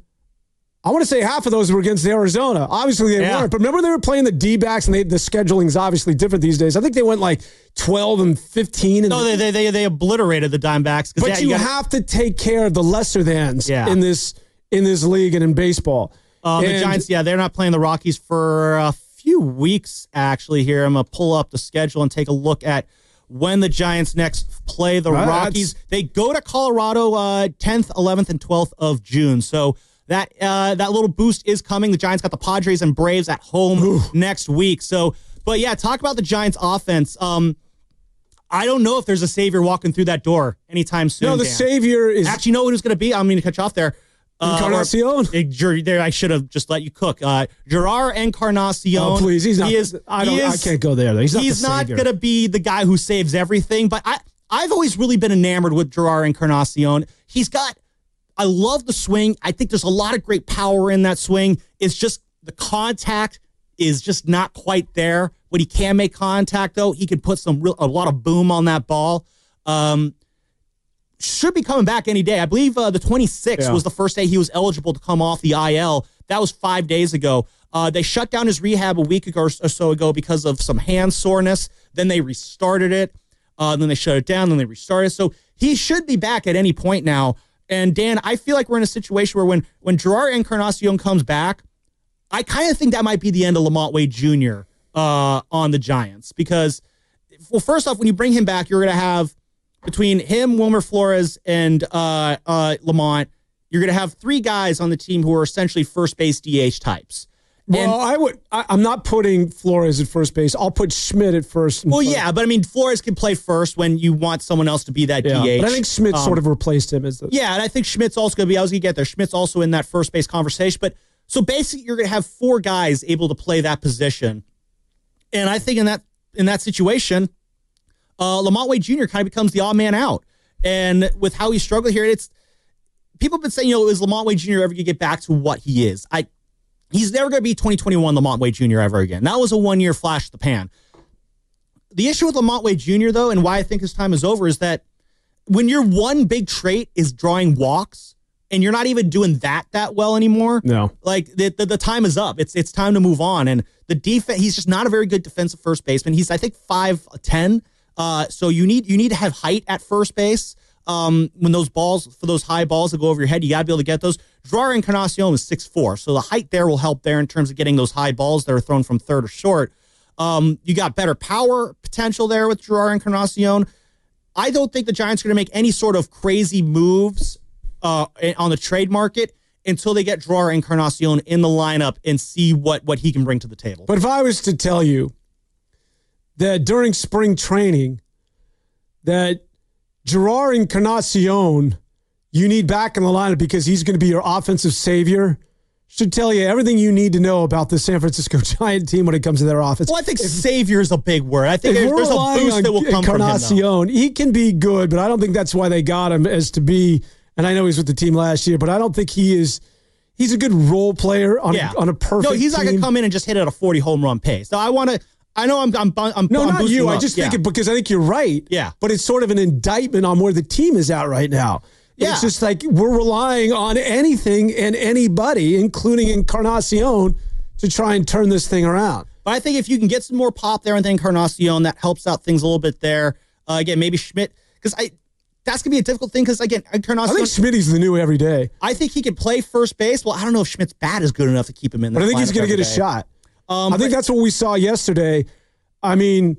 I want to say half of those were against Arizona. Obviously, they yeah. weren't. But remember they were playing the D-backs, and they, the scheduling is obviously different these days. I think they went like twelve and fifteen. And no, they, they, they, they obliterated the Dimebacks. But yeah, you, you gotta, have to take care of the lesser thans yeah. in this in this league and in baseball. Uh, the Giants, yeah, they're not playing the Rockies for a few weeks, actually, here. I'm going to pull up the schedule and take a look at when the Giants next play the right, Rockies. They go to Colorado uh, tenth, eleventh, and twelfth of June. So that uh, that little boost is coming. The Giants got the Padres and Braves at home Ooh. next week. So, but, yeah, talk about the Giants' offense. Um, I don't know if there's a savior walking through that door anytime soon. No, the Dan. savior is... Actually, you know who's going to be? I'm going to cut you off there. Encarnacion? Uh, there, I should have just let you cook. Uh, Gerard Encarnacion. Oh, please. He's not. He is, I, don't, he is, I can't go there. He's not, he's not going to be the guy who saves everything, but I, I've always really been enamored with Gerard Encarnacion. He's got, I love the swing. I think there's a lot of great power in that swing. It's just the contact is just not quite there. When he can make contact, though, he could put some real, a lot of boom on that ball. Um, should be coming back any day. I believe uh, the twenty-sixth yeah. was the first day he was eligible to come off the I L. That was five days ago. Uh, they shut down his rehab a week ago or so ago because of some hand soreness. Then they restarted it. Uh, then they shut it down. Then they restarted it. So he should be back at any point now. And Dan, I feel like we're in a situation where when when Gerard Encarnacion comes back, I kind of think that might be the end of Lamont Wade Junior uh, on the Giants. Because, well, first off, when you bring him back, you're going to have, between him, Wilmer Flores, and uh, uh, Lamont, you're going to have three guys on the team who are essentially first base D H types. Well, and, I would. I, I'm not putting Flores at first base. I'll put Schmidt at first. Well, first. yeah, but I mean, Flores can play first when you want someone else to be that yeah, D H. But I think Schmidt um, sort of replaced him as the. Yeah, and I think Schmidt's also going to be. I was going to get there. Schmidt's also in that first base conversation. But so basically, you're going to have four guys able to play that position, and I think in that in that situation, uh, Lamont Wade Junior kind of becomes the odd man out. And with how he struggled here, it's people have been saying, you know, is Lamont Wade Junior ever going to get back to what he is? I. He's never going to be twenty twenty-one Lamont Wade Junior ever again. That was a one-year flash in the pan. The issue with Lamont Wade Junior, though, and why I think his time is over, is that when your one big trait is drawing walks, and you're not even doing that that well anymore, no, like the, the, the time is up. It's it's time to move on. And the defense, he's just not a very good defensive first baseman. He's, I think, five ten. Uh, so you need you need to have height at first base. Um, when those balls, for those high balls that go over your head, you got to be able to get those. Gerard Encarnacion is six four, so the height there will help there in terms of getting those high balls that are thrown from third or short. Um, you got better power potential there with Gerard Encarnacion. I don't think the Giants are going to make any sort of crazy moves uh, on the trade market until they get Gerard Encarnacion in the lineup and see what, what he can bring to the table. But if I was to tell you that during spring training that Gerard Encarnacion you need back in the lineup because he's going to be your offensive savior, should tell you everything you need to know about the San Francisco Giant team when it comes to their offense. Well, I think if, savior is a big word. I think there's, there's a boost that will come Encarnacion, from him. He can be good, but I don't think that's why they got him as to be, and I know he's with the team last year, but I don't think he is, he's a good role player on, yeah. a, on a perfect No, he's team. not going to come in and just hit at a forty home run pace. So I want to, I know I'm, I'm, I'm no, I'm not you. I just yeah. think it because I think you're right. Yeah. But it's sort of an indictment on where the team is at right now. Yeah. It's just like we're relying on anything and anybody, including Encarnacion, to try and turn this thing around. But I think if you can get some more pop there with Encarnacion, that helps out things a little bit there. Uh, again, maybe Schmidt, because I that's going to be a difficult thing because, again, Encarnacion. I think Schmidt's the new every day. I think he could play first base. Well, I don't know if Schmidt's bat is good enough to keep him in there. But I think he's going to get a shot. Um, I think that's what we saw yesterday. I mean,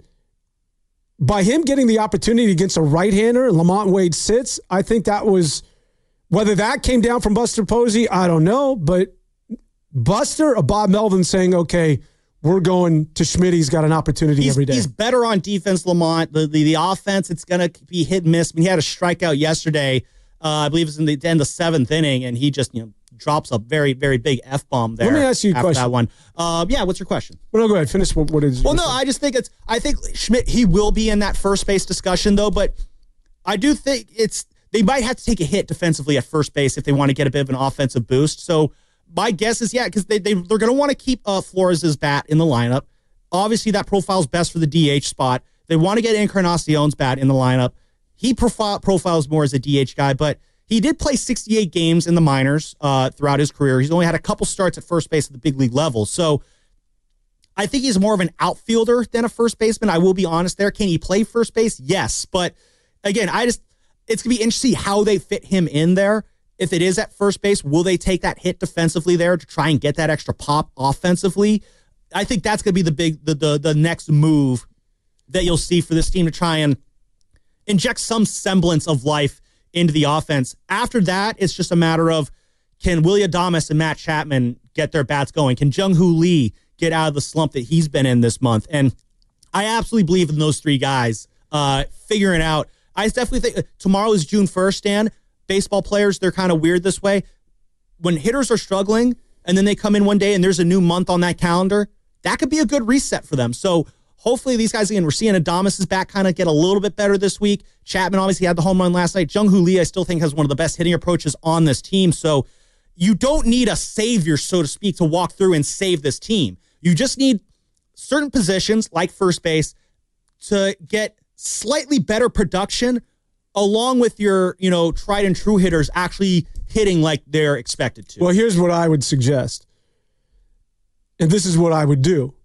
by him getting the opportunity against a right-hander, Lamont Wade sits, I think that was, whether that came down from Buster Posey, I don't know, but Buster or Bob Melvin saying, okay, we're going to Schmidt, he's got an opportunity he's, every day. He's better on defense, Lamont. The the, the offense, it's going to be hit and miss. I mean, he had a strikeout yesterday, uh, I believe it was in the end of the seventh inning, and he just, you know, drops a very, very big F-bomb there. Let me ask you a after question. That one. Uh, yeah, what's your question? Well, no, go ahead. Finish what, what is Well, no, I just think it's, I think Schmidt, he will be in that first base discussion, though, but I do think it's, they might have to take a hit defensively at first base if they want to get a bit of an offensive boost. So my guess is, yeah, because they, they, they're going to want to keep uh, Flores' bat in the lineup. Obviously, that profile is best for the D H spot. They want to get Encarnacion's bat in the lineup. He profile, profiles more as a D H guy, but he did play sixty-eight games in the minors uh, throughout his career. He's only had a couple starts at first base at the big league level. So I think he's more of an outfielder than a first baseman. I will be honest there. Can he play first base? Yes. But again, I just, it's going to be interesting to see how they fit him in there. If it is at first base, will they take that hit defensively there to try and get that extra pop offensively? I think that's going to be the big, the, the, the next move that you'll see for this team to try and inject some semblance of life into the offense. After that, it's just a matter of, can Willie Adames and Matt Chapman get their bats going? Can Jung-Hoo Lee get out of the slump that he's been in this month? And I absolutely believe in those three guys uh, figuring out. I definitely think uh, tomorrow is June first, Dan. Baseball players, they're kind of weird this way. When hitters are struggling and then they come in one day and there's a new month on that calendar, that could be a good reset for them. So hopefully these guys, again, we're seeing Adames' back kind of get a little bit better this week. Chapman obviously had the home run last night. Jung-Hoo Lee, I still think, has one of the best hitting approaches on this team. So you don't need a savior, so to speak, to walk through and save this team. You just need certain positions like first base to get slightly better production along with your, you know, tried and true hitters actually hitting like they're expected to. Well, here's what I would suggest. And this is what I would do.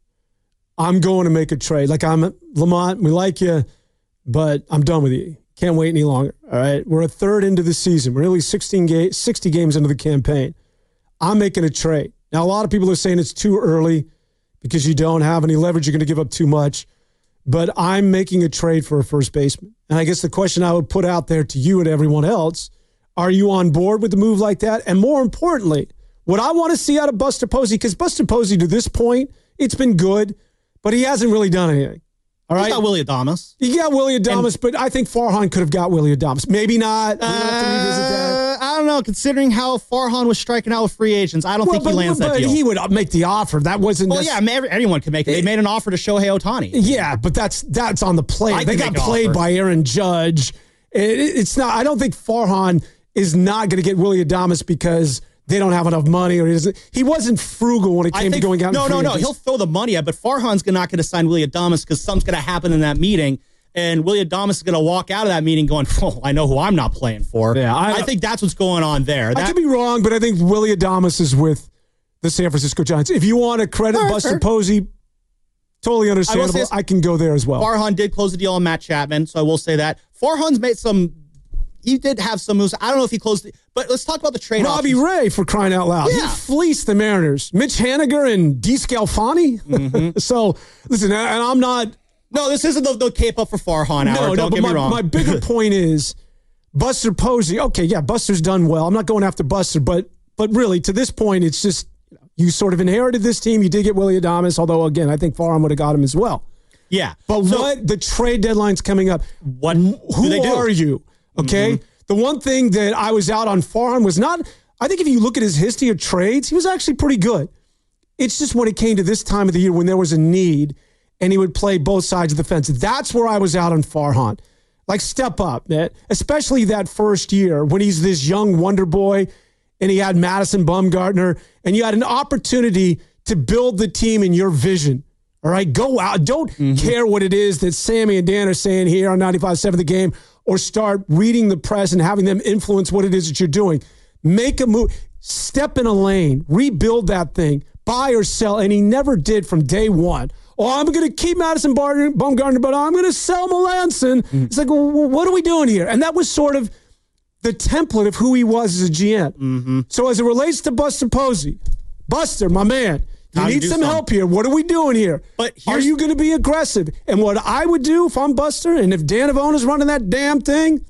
I'm going to make a trade. Like, I'm Lamont, we like you, but I'm done with you. Can't wait any longer. All right. We're a third into the season. We're nearly sixteen ga- sixty games into the campaign. I'm making a trade. Now, a lot of people are saying it's too early because you don't have any leverage. You're going to give up too much. But I'm making a trade for a first baseman. And I guess the question I would put out there to you and everyone else, are you on board with a move like that? And more importantly, what I want to see out of Buster Posey, because Buster Posey to this point, it's been good, but he hasn't really done anything. All right? He got Willy Adames. He got Willy Adames, and, but I think Farhan could have got Willy Adames. Maybe not. We uh, have to revisit that. I don't know. Considering how Farhan was striking out with free agents, I don't well, think but, he lands but that deal. He would make the offer. That wasn't. Well, yeah, anyone can make it. They made an offer to Shohei Ohtani. Yeah, but that's that's on the player. I They got played offer. by Aaron Judge. It, it's not. I don't think Farhan is not going to get Willy Adames because they don't have enough money, or he doesn't. He wasn't frugal when it came think, to going out. No, and no, no. agents. He'll throw the money at, but Farhan's not going to sign Willy Adames because something's going to happen in that meeting. And Willy Adames is going to walk out of that meeting going, oh, I know who I'm not playing for. Yeah, I, I think that's what's going on there. That, I could be wrong, but I think Willy Adames is with the San Francisco Giants. If you want to credit Fair, Buster fair. Posey, totally understandable. I, I can go there as well. Farhan did close the deal on Matt Chapman, so I will say that. Farhan's made some, he did have some moves. I don't know if he closed it, but let's talk about the trade Robbie options. Ray, for crying out loud. Yeah. He fleeced the Mariners. Mitch Haniger and DeScalfani. Mm-hmm. So, listen, and I'm not... No, this isn't the, the cape up for Farhan. No, Howard. no, Don't but get my, me wrong. my bigger point is Buster Posey. Okay, yeah, Buster's done well. I'm not going after Buster, but but really, to this point, it's just you sort of inherited this team. You did get Willy Adames, although, again, I think Farhan would have got him as well. Yeah. But so, what? The trade deadline's coming up. What Who do they do? are you? Okay? Mm-hmm. The one thing that I was out on Farhan was not, I think if you look at his history of trades, he was actually pretty good. It's just when it came to this time of the year when there was a need, and he would play both sides of the fence. That's where I was out on Farhan. Like, step up, man. Especially that first year when he's this young wonder boy and he had Madison Bumgarner and you had an opportunity to build the team in your vision. All right? Go out. Don't mm-hmm. care what it is that Sammy and Dan are saying here on ninety-five point seven The Game, or start reading the press and having them influence what it is that you're doing. Make a move. Step in a lane. Rebuild that thing. Buy or sell. And he never did from day one. Oh, I'm going to keep Madison Bumgarner, but I'm going to sell Melanson. Mm. It's like, well, what are we doing here? And that was sort of the template of who he was as a G M. Mm-hmm. So as it relates to Buster Posey, Buster, my man, you Time need some something. help here. What are we doing here? But are you going to be aggressive? And what I would do if I'm Buster and if Dan Avone is running that damn thing,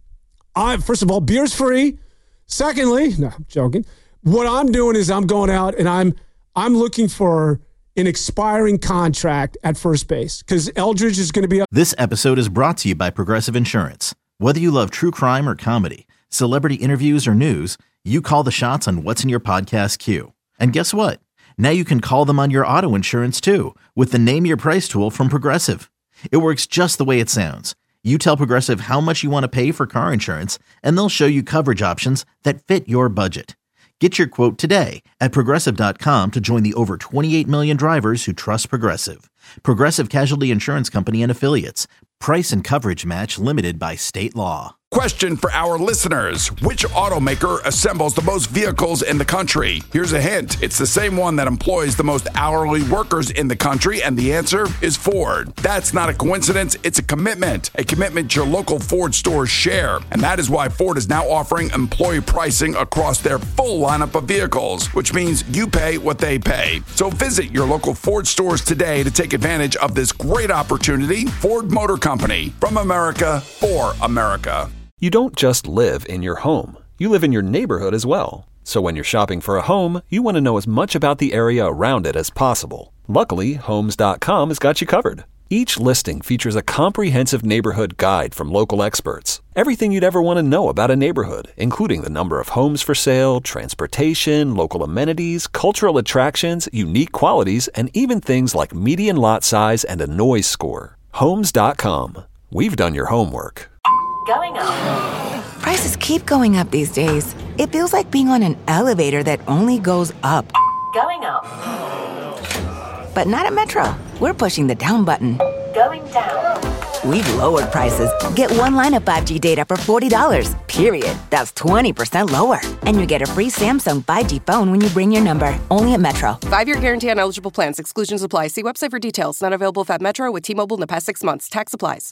I first of all, beer's free. Secondly, no, I'm joking. What I'm doing is I'm going out and I'm I'm looking for an expiring contract at first base because Eldridge is going to be up. This episode is brought to you by Progressive Insurance. Whether you love true crime or comedy, celebrity interviews or news, you call the shots on what's in your podcast queue. And guess what? Now you can call them on your auto insurance too with the Name Your Price tool from Progressive. It works just the way it sounds. You tell Progressive how much you want to pay for car insurance, and they'll show you coverage options that fit your budget. Get your quote today at Progressive dot com to join the over twenty-eight million drivers who trust Progressive. Progressive Casualty Insurance Company and Affiliates. Price and coverage match limited by state law. Question for our listeners. Which automaker assembles the most vehicles in the country? Here's a hint. It's the same one that employs the most hourly workers in the country, and the answer is Ford. That's not a coincidence. It's a commitment. A commitment your local Ford stores share. And that is why Ford is now offering employee pricing across their full lineup of vehicles, which means you pay what they pay. So visit your local Ford stores today to take advantage of this great opportunity. Ford Motor Company, from America for America. You don't just live in your home. You live in your neighborhood as well. So when you're shopping for a home, you want to know as much about the area around it as possible. Luckily, Homes dot com has got you covered. Each listing features a comprehensive neighborhood guide from local experts. Everything you'd ever want to know about a neighborhood, including the number of homes for sale, transportation, local amenities, cultural attractions, unique qualities, and even things like median lot size and a noise score. Homes dot com. We've done your homework. Going up. Prices keep going up these days. It feels like being on an elevator that only goes up. Going up. But not at Metro. We're pushing the down button. Going down. We've lowered prices. Get one line of five G data for forty dollars, period. That's twenty percent lower. And you get a free Samsung five G phone when you bring your number. Only at Metro. Five-year guarantee on eligible plans. Exclusions apply. See website for details. Not available at Metro with T-Mobile in the past six months. Tax applies.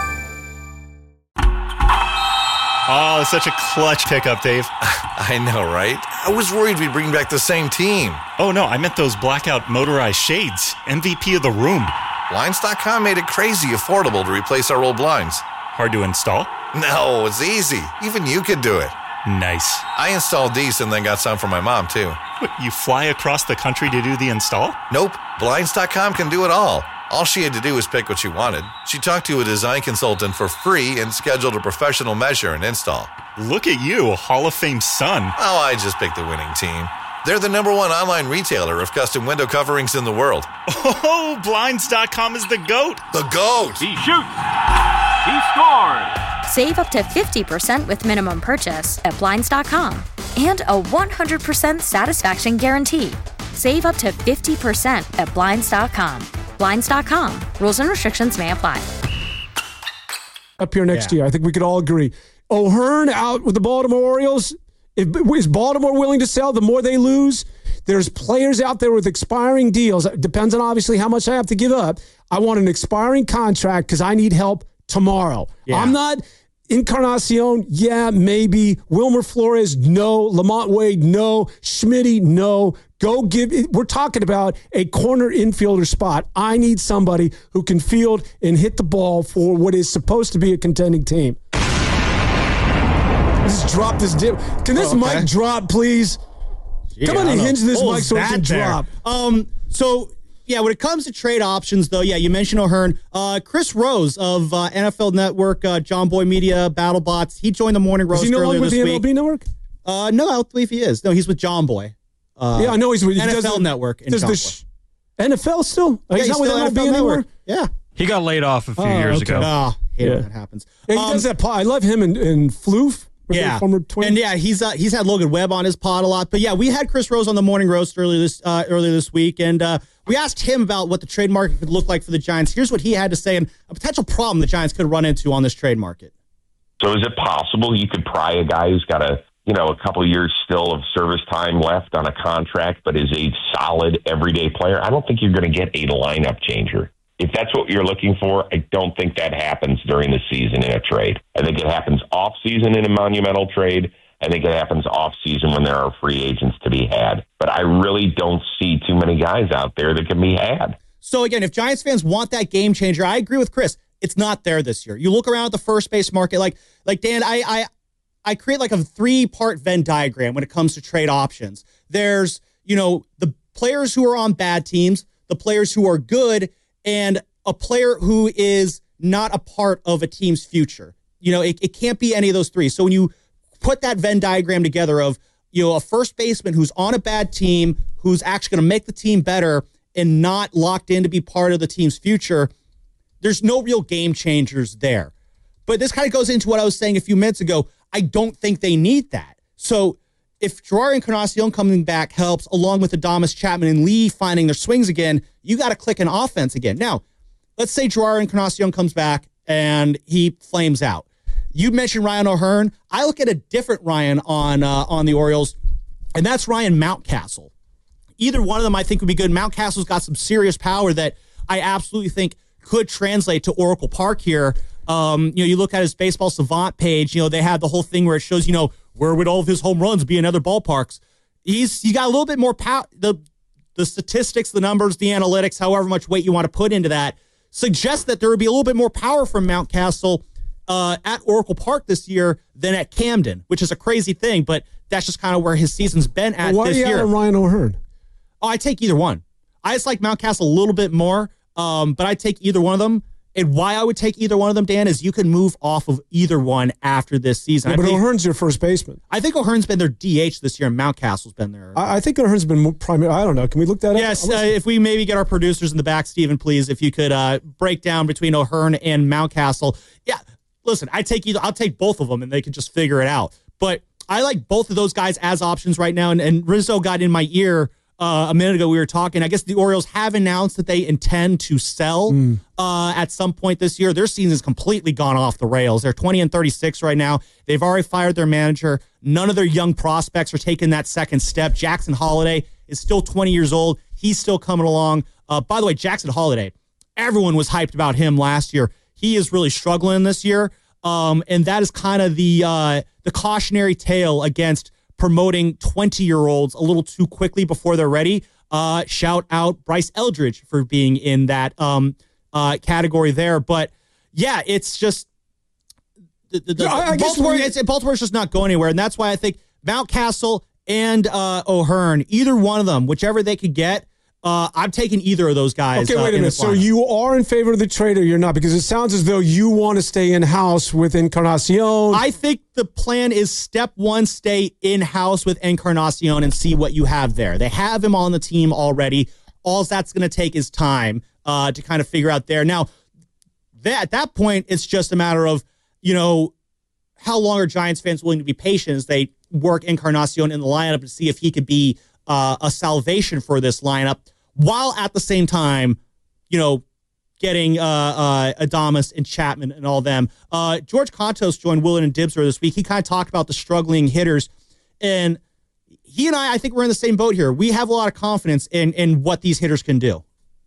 Oh, it's such a clutch pickup, Dave. I know, right? I was worried we'd bring back the same team. Oh, no, I meant those blackout motorized shades. M V P of the room. Blinds dot com made it crazy affordable to replace our old blinds. Hard to install? No, it's easy. Even you could do it. Nice. I installed these and then got some for my mom, too. What, you fly across the country to do the install? Nope. Blinds dot com can do it all. All she had to do was pick what she wanted. She talked to a design consultant for free and scheduled a professional measure and install. Look at you, a Hall of Fame son. Oh, I just picked the winning team. They're the number one online retailer of custom window coverings in the world. Oh, Blinds dot com is the GOAT. The GOAT. He shoots. He scores. Save up to fifty percent with minimum purchase at Blinds dot com. And a one hundred percent satisfaction guarantee. Save up to fifty percent at Blinds dot com. Blinds dot com. Rules and restrictions may apply. Up here next Yeah. year, I think we could all agree. O'Hearn out with the Baltimore Orioles. If, is Baltimore willing to sell? The more they lose, there's players out there with expiring deals. It depends on obviously how much I have to give up. I want an expiring contract because I need help tomorrow. Yeah. I'm not Encarnacion. Yeah, maybe. Wilmer Flores, no. Lamont Wade, no. Schmitty, no. Go give it. We're talking about a corner infielder spot. I need somebody who can field and hit the ball for what is supposed to be a contending team. Just drop this dip. Can this oh, okay. mic drop, please? Gee, Come on and hinge this mic so it can there. drop. Um. So, yeah, when it comes to trade options, though, yeah, you mentioned O'Hearn. Uh, Chris Rose of uh, N F L Network, uh, John Boy Media, BattleBots, he joined the Morning Roast earlier this week. Is he no longer with the N L B Network? Uh, no, I don't believe he is. No, he's with John Boy. Uh, yeah, I know he's with N F L does Network. Does the sh- N F L still? Yeah, he's, he's not with still N L B N F L anymore? Network. Yeah. He got laid off a few Oh, years okay. ago. Oh, hate Yeah. when that happens. Yeah, he Um, does that. po- I love him and, and Floof. Yeah, former twin. and yeah, he's uh, he's had Logan Webb on his pod a lot. But yeah, we had Chris Rose on the Morning Roast earlier this uh, earlier this week, and uh, we asked him about what the trade market could look like for the Giants. Here's what he had to say, and a potential problem the Giants could run into on this trade market. So, is it possible you could pry a guy who's got a you know a couple of years still of service time left on a contract, but is a solid everyday player? I don't think you're going to get a lineup changer. If that's what you're looking for, I don't think that happens during the season in a trade. I think it happens off season in a monumental trade. I think it happens off season when there are free agents to be had. But I really don't see too many guys out there that can be had. So again, if Giants fans want that game changer, I agree with Chris. It's not there this year. You look around at the first base market, like like Dan, I I I create like a three-part Venn diagram when it comes to trade options. There's, you know, the players who are on bad teams, the players who are good, and a player who is not a part of a team's future. You know, it, it can't be any of those three. So when you put that Venn diagram together of, you know, a first baseman who's on a bad team, who's actually going to make the team better and not locked in to be part of the team's future, there's no real game changers there. But this kind of goes into what I was saying a few minutes ago. I don't think they need that. So if Gerard Encarnacion coming back helps, along with Adames Chapman and Lee finding their swings again, you got to click an offense again. Now, let's say Gerard Encarnacion comes back and he flames out. You mentioned Ryan O'Hearn. I look at a different Ryan on uh, on the Orioles, and that's Ryan Mountcastle. Either one of them I think would be good. Mountcastle's got some serious power that I absolutely think could translate to Oracle Park here. Um, you know, you look at his Baseball Savant page, you know, they have the whole thing where it shows, you know, where would all of his home runs be in other ballparks? He's he got a little bit more power. The the statistics, the numbers, the analytics, however much weight you want to put into that, suggest that there would be a little bit more power from Mountcastle uh, at Oracle Park this year than at Camden, which is a crazy thing, but that's just kind of where his season's been at well, why this are you year. out on Ryan O'Hearn? Oh, I take either one. I just like Mountcastle a little bit more, um, but I take either one of them. And why I would take either one of them, Dan, is you can move off of either one after this season. Yeah, but I think, O'Hearn's your first baseman. I think O'Hearn's been their D H this year, and Mountcastle's been their. I, I think O'Hearn's been more primary. I don't know. Can we look that yes, up? Yes, uh, if we maybe get our producers in the back, Stephen, please, if you could uh, break down between O'Hearn and Mountcastle. Yeah, listen, I take either. I'll take both of them, and they can just figure it out. But I like both of those guys as options right now. And, and Rizzo got in my ear uh, a minute ago we were talking. I guess the Orioles have announced that they intend to sell mm. uh, at some point this year. Their season's completely gone off the rails. They're twenty and thirty-six right now. They've already fired their manager. None of their young prospects are taking that second step. Jackson Holliday is still twenty years old. He's still coming along. Uh, by the way, Jackson Holliday, everyone was hyped about him last year. He is really struggling this year. Um, and that is kind of the uh, the cautionary tale against promoting twenty-year-olds a little too quickly before they're ready. Uh, shout out Bryce Eldridge for being in that um, uh, category there. But, yeah, it's just the, the, the, I, I Baltimore, it's, Baltimore's just not going anywhere. And that's why I think Mountcastle and uh, O'Hearn, either one of them, whichever they could get, Uh, I'm taking either of those guys. Okay, wait uh, a minute. So you are in favor of the trade, or you're not? Because it sounds as though you want to stay in-house with Encarnacion. I think the plan is step one, stay in-house with Encarnacion and see what you have there. They have him on the team already. All that's going to take is time uh, to kind of figure out there. Now, that, at that point, it's just a matter of, you know, how long are Giants fans willing to be patient as they work Encarnacion in the lineup to see if he could be uh, a salvation for this lineup, while at the same time, you know, getting uh, uh, Adames and Chapman and all them. Uh, George Kontos joined Willard and Dibser this week. He kind of talked about the struggling hitters, and he and I, I think we're in the same boat here. We have a lot of confidence in in what these hitters can do.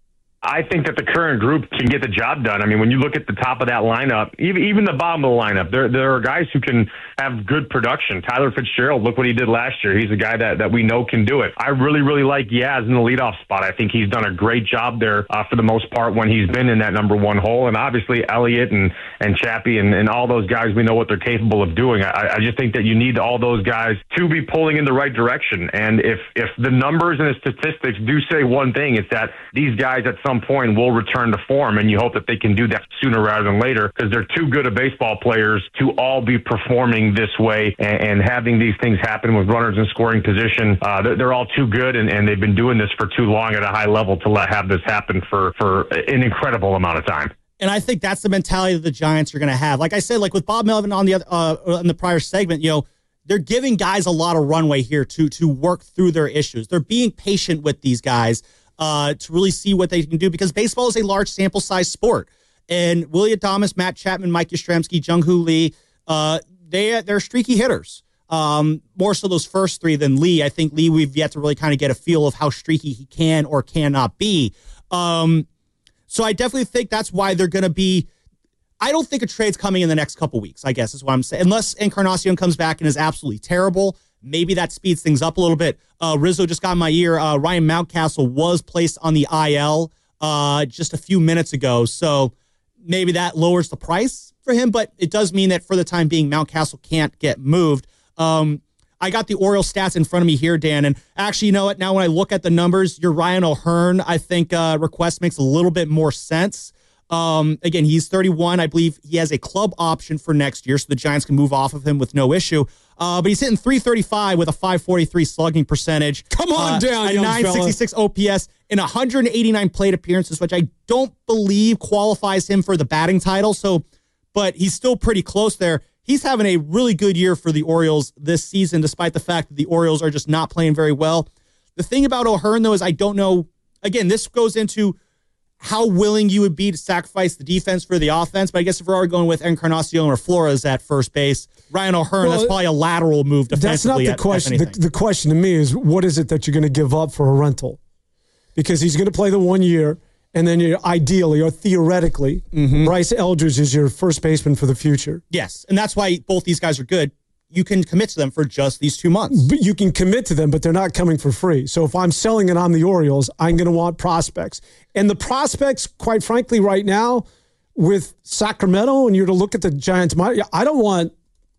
I think that the current group can get the job done. I mean, when you look at the top of that lineup, even even the bottom of the lineup, there there are guys who can have good production. Tyler Fitzgerald, look what he did last year. He's a guy that, that we know can do it. I really, really like Yaz in the leadoff spot. I think he's done a great job there uh, for the most part when he's been in that number one hole. And obviously Elliott and, and Chappie and, and all those guys, we know what they're capable of doing. I, I just think that you need all those guys to be pulling in the right direction. And if, if the numbers and the statistics do say one thing, it's that these guys at some point will return to form, and you hope that they can do that sooner rather than later, because they're too good of baseball players to all be performing this way and, and having these things happen with runners in scoring position. Uh, they're, they're all too good, and, and they've been doing this for too long at a high level to let have this happen for, for an incredible amount of time. And I think that's the mentality that the Giants are going to have. Like I said, like with Bob Melvin on the other, uh, in the prior segment, you know, they're giving guys a lot of runway here to to work through their issues. They're being patient with these guys uh, to really see what they can do, because baseball is a large sample size sport. And Willie Adames, Matt Chapman, Mike Yastrzemski, Jung-Hoo Lee, uh, they, they're streaky hitters. Um, more so those first three than Lee. I think Lee, we've yet to really kind of get a feel of how streaky he can or cannot be. Um, so I definitely think that's why they're going to be, I don't think a trade's coming in the next couple weeks, I guess is what I'm saying. Unless Encarnacion comes back and is absolutely terrible, maybe that speeds things up a little bit. Uh, Rizzo just got in my ear. Uh, Ryan Mountcastle was placed on the I L uh, just a few minutes ago, so maybe that lowers the price for him, but it does mean that for the time being, Mountcastle can't get moved. Um, I got the Orioles stats in front of me here, Dan, and actually, you know what? Now when I look at the numbers, your Ryan O'Hearn, I think, uh, request makes a little bit more sense. Um, again, he's thirty-one. I believe he has a club option for next year, so the Giants can move off of him with no issue. Uh, but he's hitting three thirty-five with a five forty-three slugging percentage. Come on uh, down, a young nine sixty-six O P S and one hundred eighty-nine plate appearances, which I don't believe qualifies him for the batting title. So, but he's still pretty close there. He's having a really good year for the Orioles this season, despite the fact that the Orioles are just not playing very well. The thing about O'Hearn, though, is I don't know. Again, this goes into how willing you would be to sacrifice the defense for the offense. But I guess if we're already going with Encarnacion or Flores at first base, Ryan O'Hearn, well, that's probably a lateral move defensively. That's not the at, question. The, the question to me is, what is it that you're going to give up for a rental? Because he's going to play the one year, and then you're ideally or theoretically, mm-hmm. Bryce Eldridge is your first baseman for the future. Yes, and that's why both these guys are good. You can commit to them for just these two months. But you can commit to them, but they're not coming for free. So if I'm selling it on the Orioles, I'm going to want prospects. And the prospects, quite frankly, right now, with Sacramento, and you're to look at the Giants, I don't want,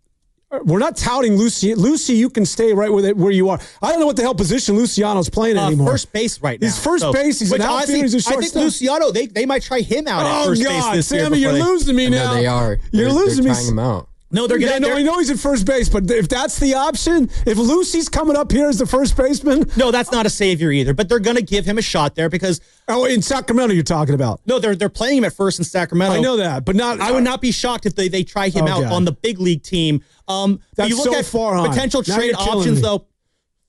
we're not touting Lucy. Lucy, you can stay right with it where you are. I don't know what the hell position Luciano's playing uh, anymore. First base right now. He's first so, base. He's an outfielder. He's a shortstop. I think Luciano, they, they might try him out oh, at first God, base this Sammy, year. you're they, losing me now. No, they are. You're they're, losing they're me. trying him out. No, they're going to. I know he's at first base, but if that's the option, if Lucy's coming up here as the first baseman, no, that's not a savior either. But they're going to give him a shot there because oh, in Sacramento you're talking about. No, they're they're playing him at first in Sacramento. I know that, but not. I would not be shocked if they, they try him oh, out God. on the big league team. Um, that's you look so at far on. Potential Now trade options me. though.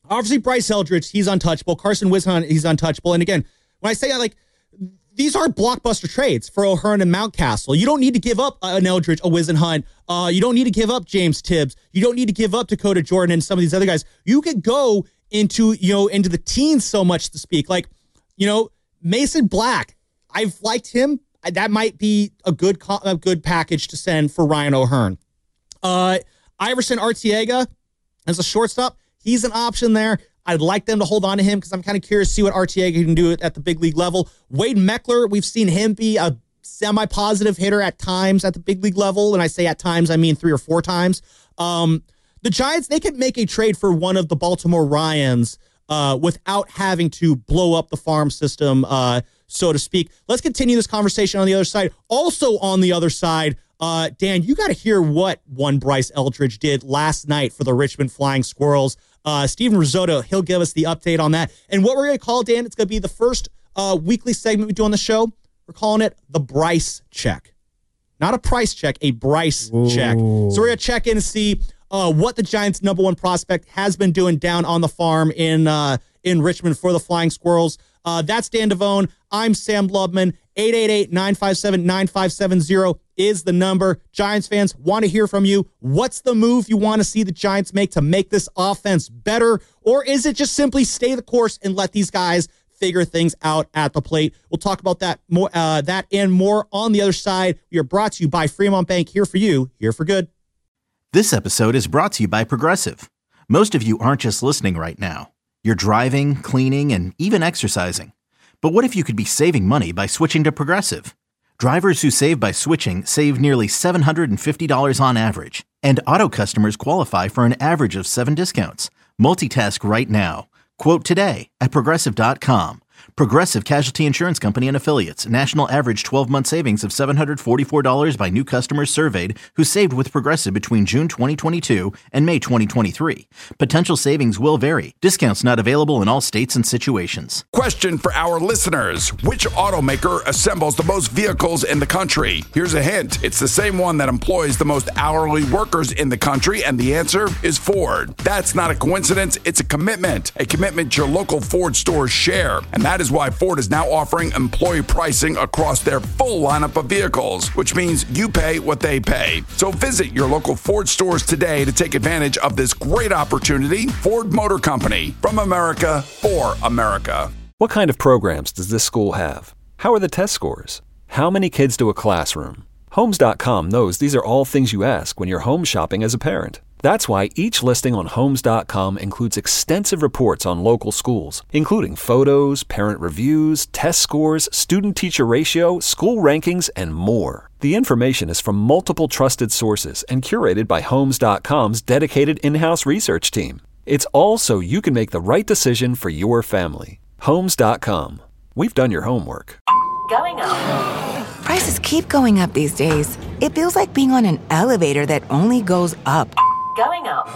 Obviously, Bryce Eldridge, he's untouchable. Carson Whisenhunt, he's untouchable. And again, when I say like, these are blockbuster trades for O'Hearn and Mountcastle. You don't need to give up an Eldridge, a Whisenhunt. Uh, you don't need to give up James Tibbs. You don't need to give up Dakota Jordan and some of these other guys. You could go into, you know, into the teens so much to speak. Like, you know, Mason Black, I've liked him. That might be a good a good package to send for Ryan O'Hearn. Uh, Iverson Arteaga as a shortstop, he's an option there. I'd like them to hold on to him because I'm kind of curious to see what Arteaga can do at the big league level. Wade Meckler, we've seen him be a semi-positive hitter at times at the big league level. And I say at times, I mean three or four times. Um, the Giants, they could make a trade for one of the Baltimore Ryans uh, without having to blow up the farm system, uh, so to speak. Let's continue this conversation on the other side. Also on the other side, uh, Dan, you got to hear what one Bryce Eldridge did last night for the Richmond Flying Squirrels. Uh, Steven Risotto, he'll give us the update on that. And what we're going to call, Dan, it's going to be the first uh, weekly segment we do on the show. We're calling it the Bryce Check. Not a price check, a Bryce Ooh. Check. So we're going to check in and see uh, what the Giants' number one prospect has been doing down on the farm in uh, in Richmond for the Flying Squirrels. Uh, that's Dan Devone. I'm Sam Lubman. eight eight eight, nine five seven, nine five seven zero is the number. Giants fans want to hear from you. What's the move you want to see the Giants make to make this offense better? Or is it just simply stay the course and let these guys figure things out at the plate? We'll talk about that more, uh, that and more on the other side. We are brought to you by Fremont Bank, here for you, here for good. This episode is brought to you by Progressive. Most of you aren't just listening right now. You're driving, cleaning, and even exercising. But what if you could be saving money by switching to Progressive? Drivers who save by switching save nearly seven hundred fifty dollars on average. And auto customers qualify for an average of seven discounts. Multitask right now. Quote today at Progressive dot com. Progressive Casualty Insurance Company and Affiliates. National average twelve-month savings of seven hundred forty-four dollars by new customers surveyed who saved with Progressive between June twenty twenty-two and May twenty twenty-three. Potential savings will vary. Discounts not available in all states and situations. Question for our listeners. Which automaker assembles the most vehicles in the country? Here's a hint. It's the same one that employs the most hourly workers in the country, and the answer is Ford. That's not a coincidence. It's a commitment. A commitment your local Ford stores share. And that is why Ford is now offering employee pricing across their full lineup of vehicles, which means you pay what they pay. So visit your local Ford stores today to take advantage of this great opportunity. Ford Motor Company, from America for America. What kind of programs does this school have? How are the test scores? How many kids do a classroom? Homes dot com knows these are all things you ask when you're home shopping as a parent. That's why each listing on Homes dot com includes extensive reports on local schools, including photos, parent reviews, test scores, student-teacher ratio, school rankings, and more. The information is from multiple trusted sources and curated by Homes dot com's dedicated in-house research team. It's all so you can make the right decision for your family. Homes dot com. We've done your homework. Going up. Prices keep going up these days. It feels like being on an elevator that only goes up. Going up.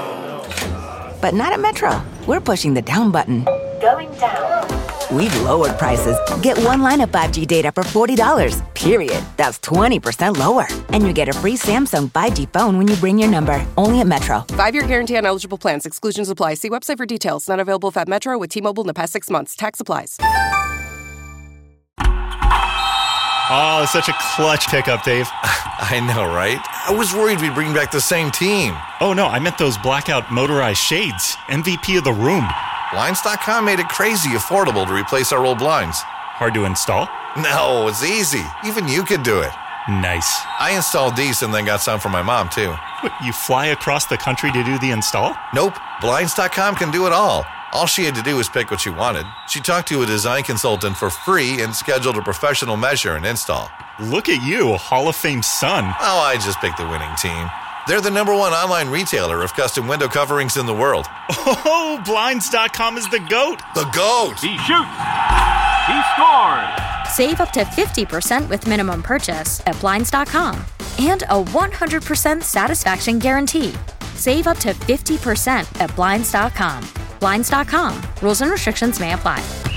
But not at Metro. We're pushing the down button. Going down. We've lowered prices. Get one line of five G data for forty dollars, period. That's twenty percent lower. And you get a free Samsung five G phone when you bring your number. Only at Metro. Five-year guarantee on eligible plans. Exclusions apply. See website for details. Not available if at Metro with T-Mobile in the past six months. Tax applies. Oh, such a clutch pickup, Dave. I know, right? I was worried we'd bring back the same team. Oh, no, I meant those blackout motorized shades. M V P of the room. Blinds dot com made it crazy affordable to replace our old blinds. Hard to install? No, it's easy. Even you could do it. Nice. I installed these and then got some for my mom, too. What, you fly across the country to do the install? Nope. Blinds dot com can do it all. All she had to do was pick what she wanted. She talked to a design consultant for free and scheduled a professional measure and install. Look at you, a Hall of Fame son. Oh, I just picked the winning team. They're the number one online retailer of custom window coverings in the world. Oh, Blinds dot com is the GOAT. The GOAT! He shoots! He scores! Save up to fifty percent with minimum purchase at Blinds dot com. And a one hundred percent satisfaction guarantee. Save up to fifty percent at Blinds dot com. Blinds dot com. Rules and restrictions may apply.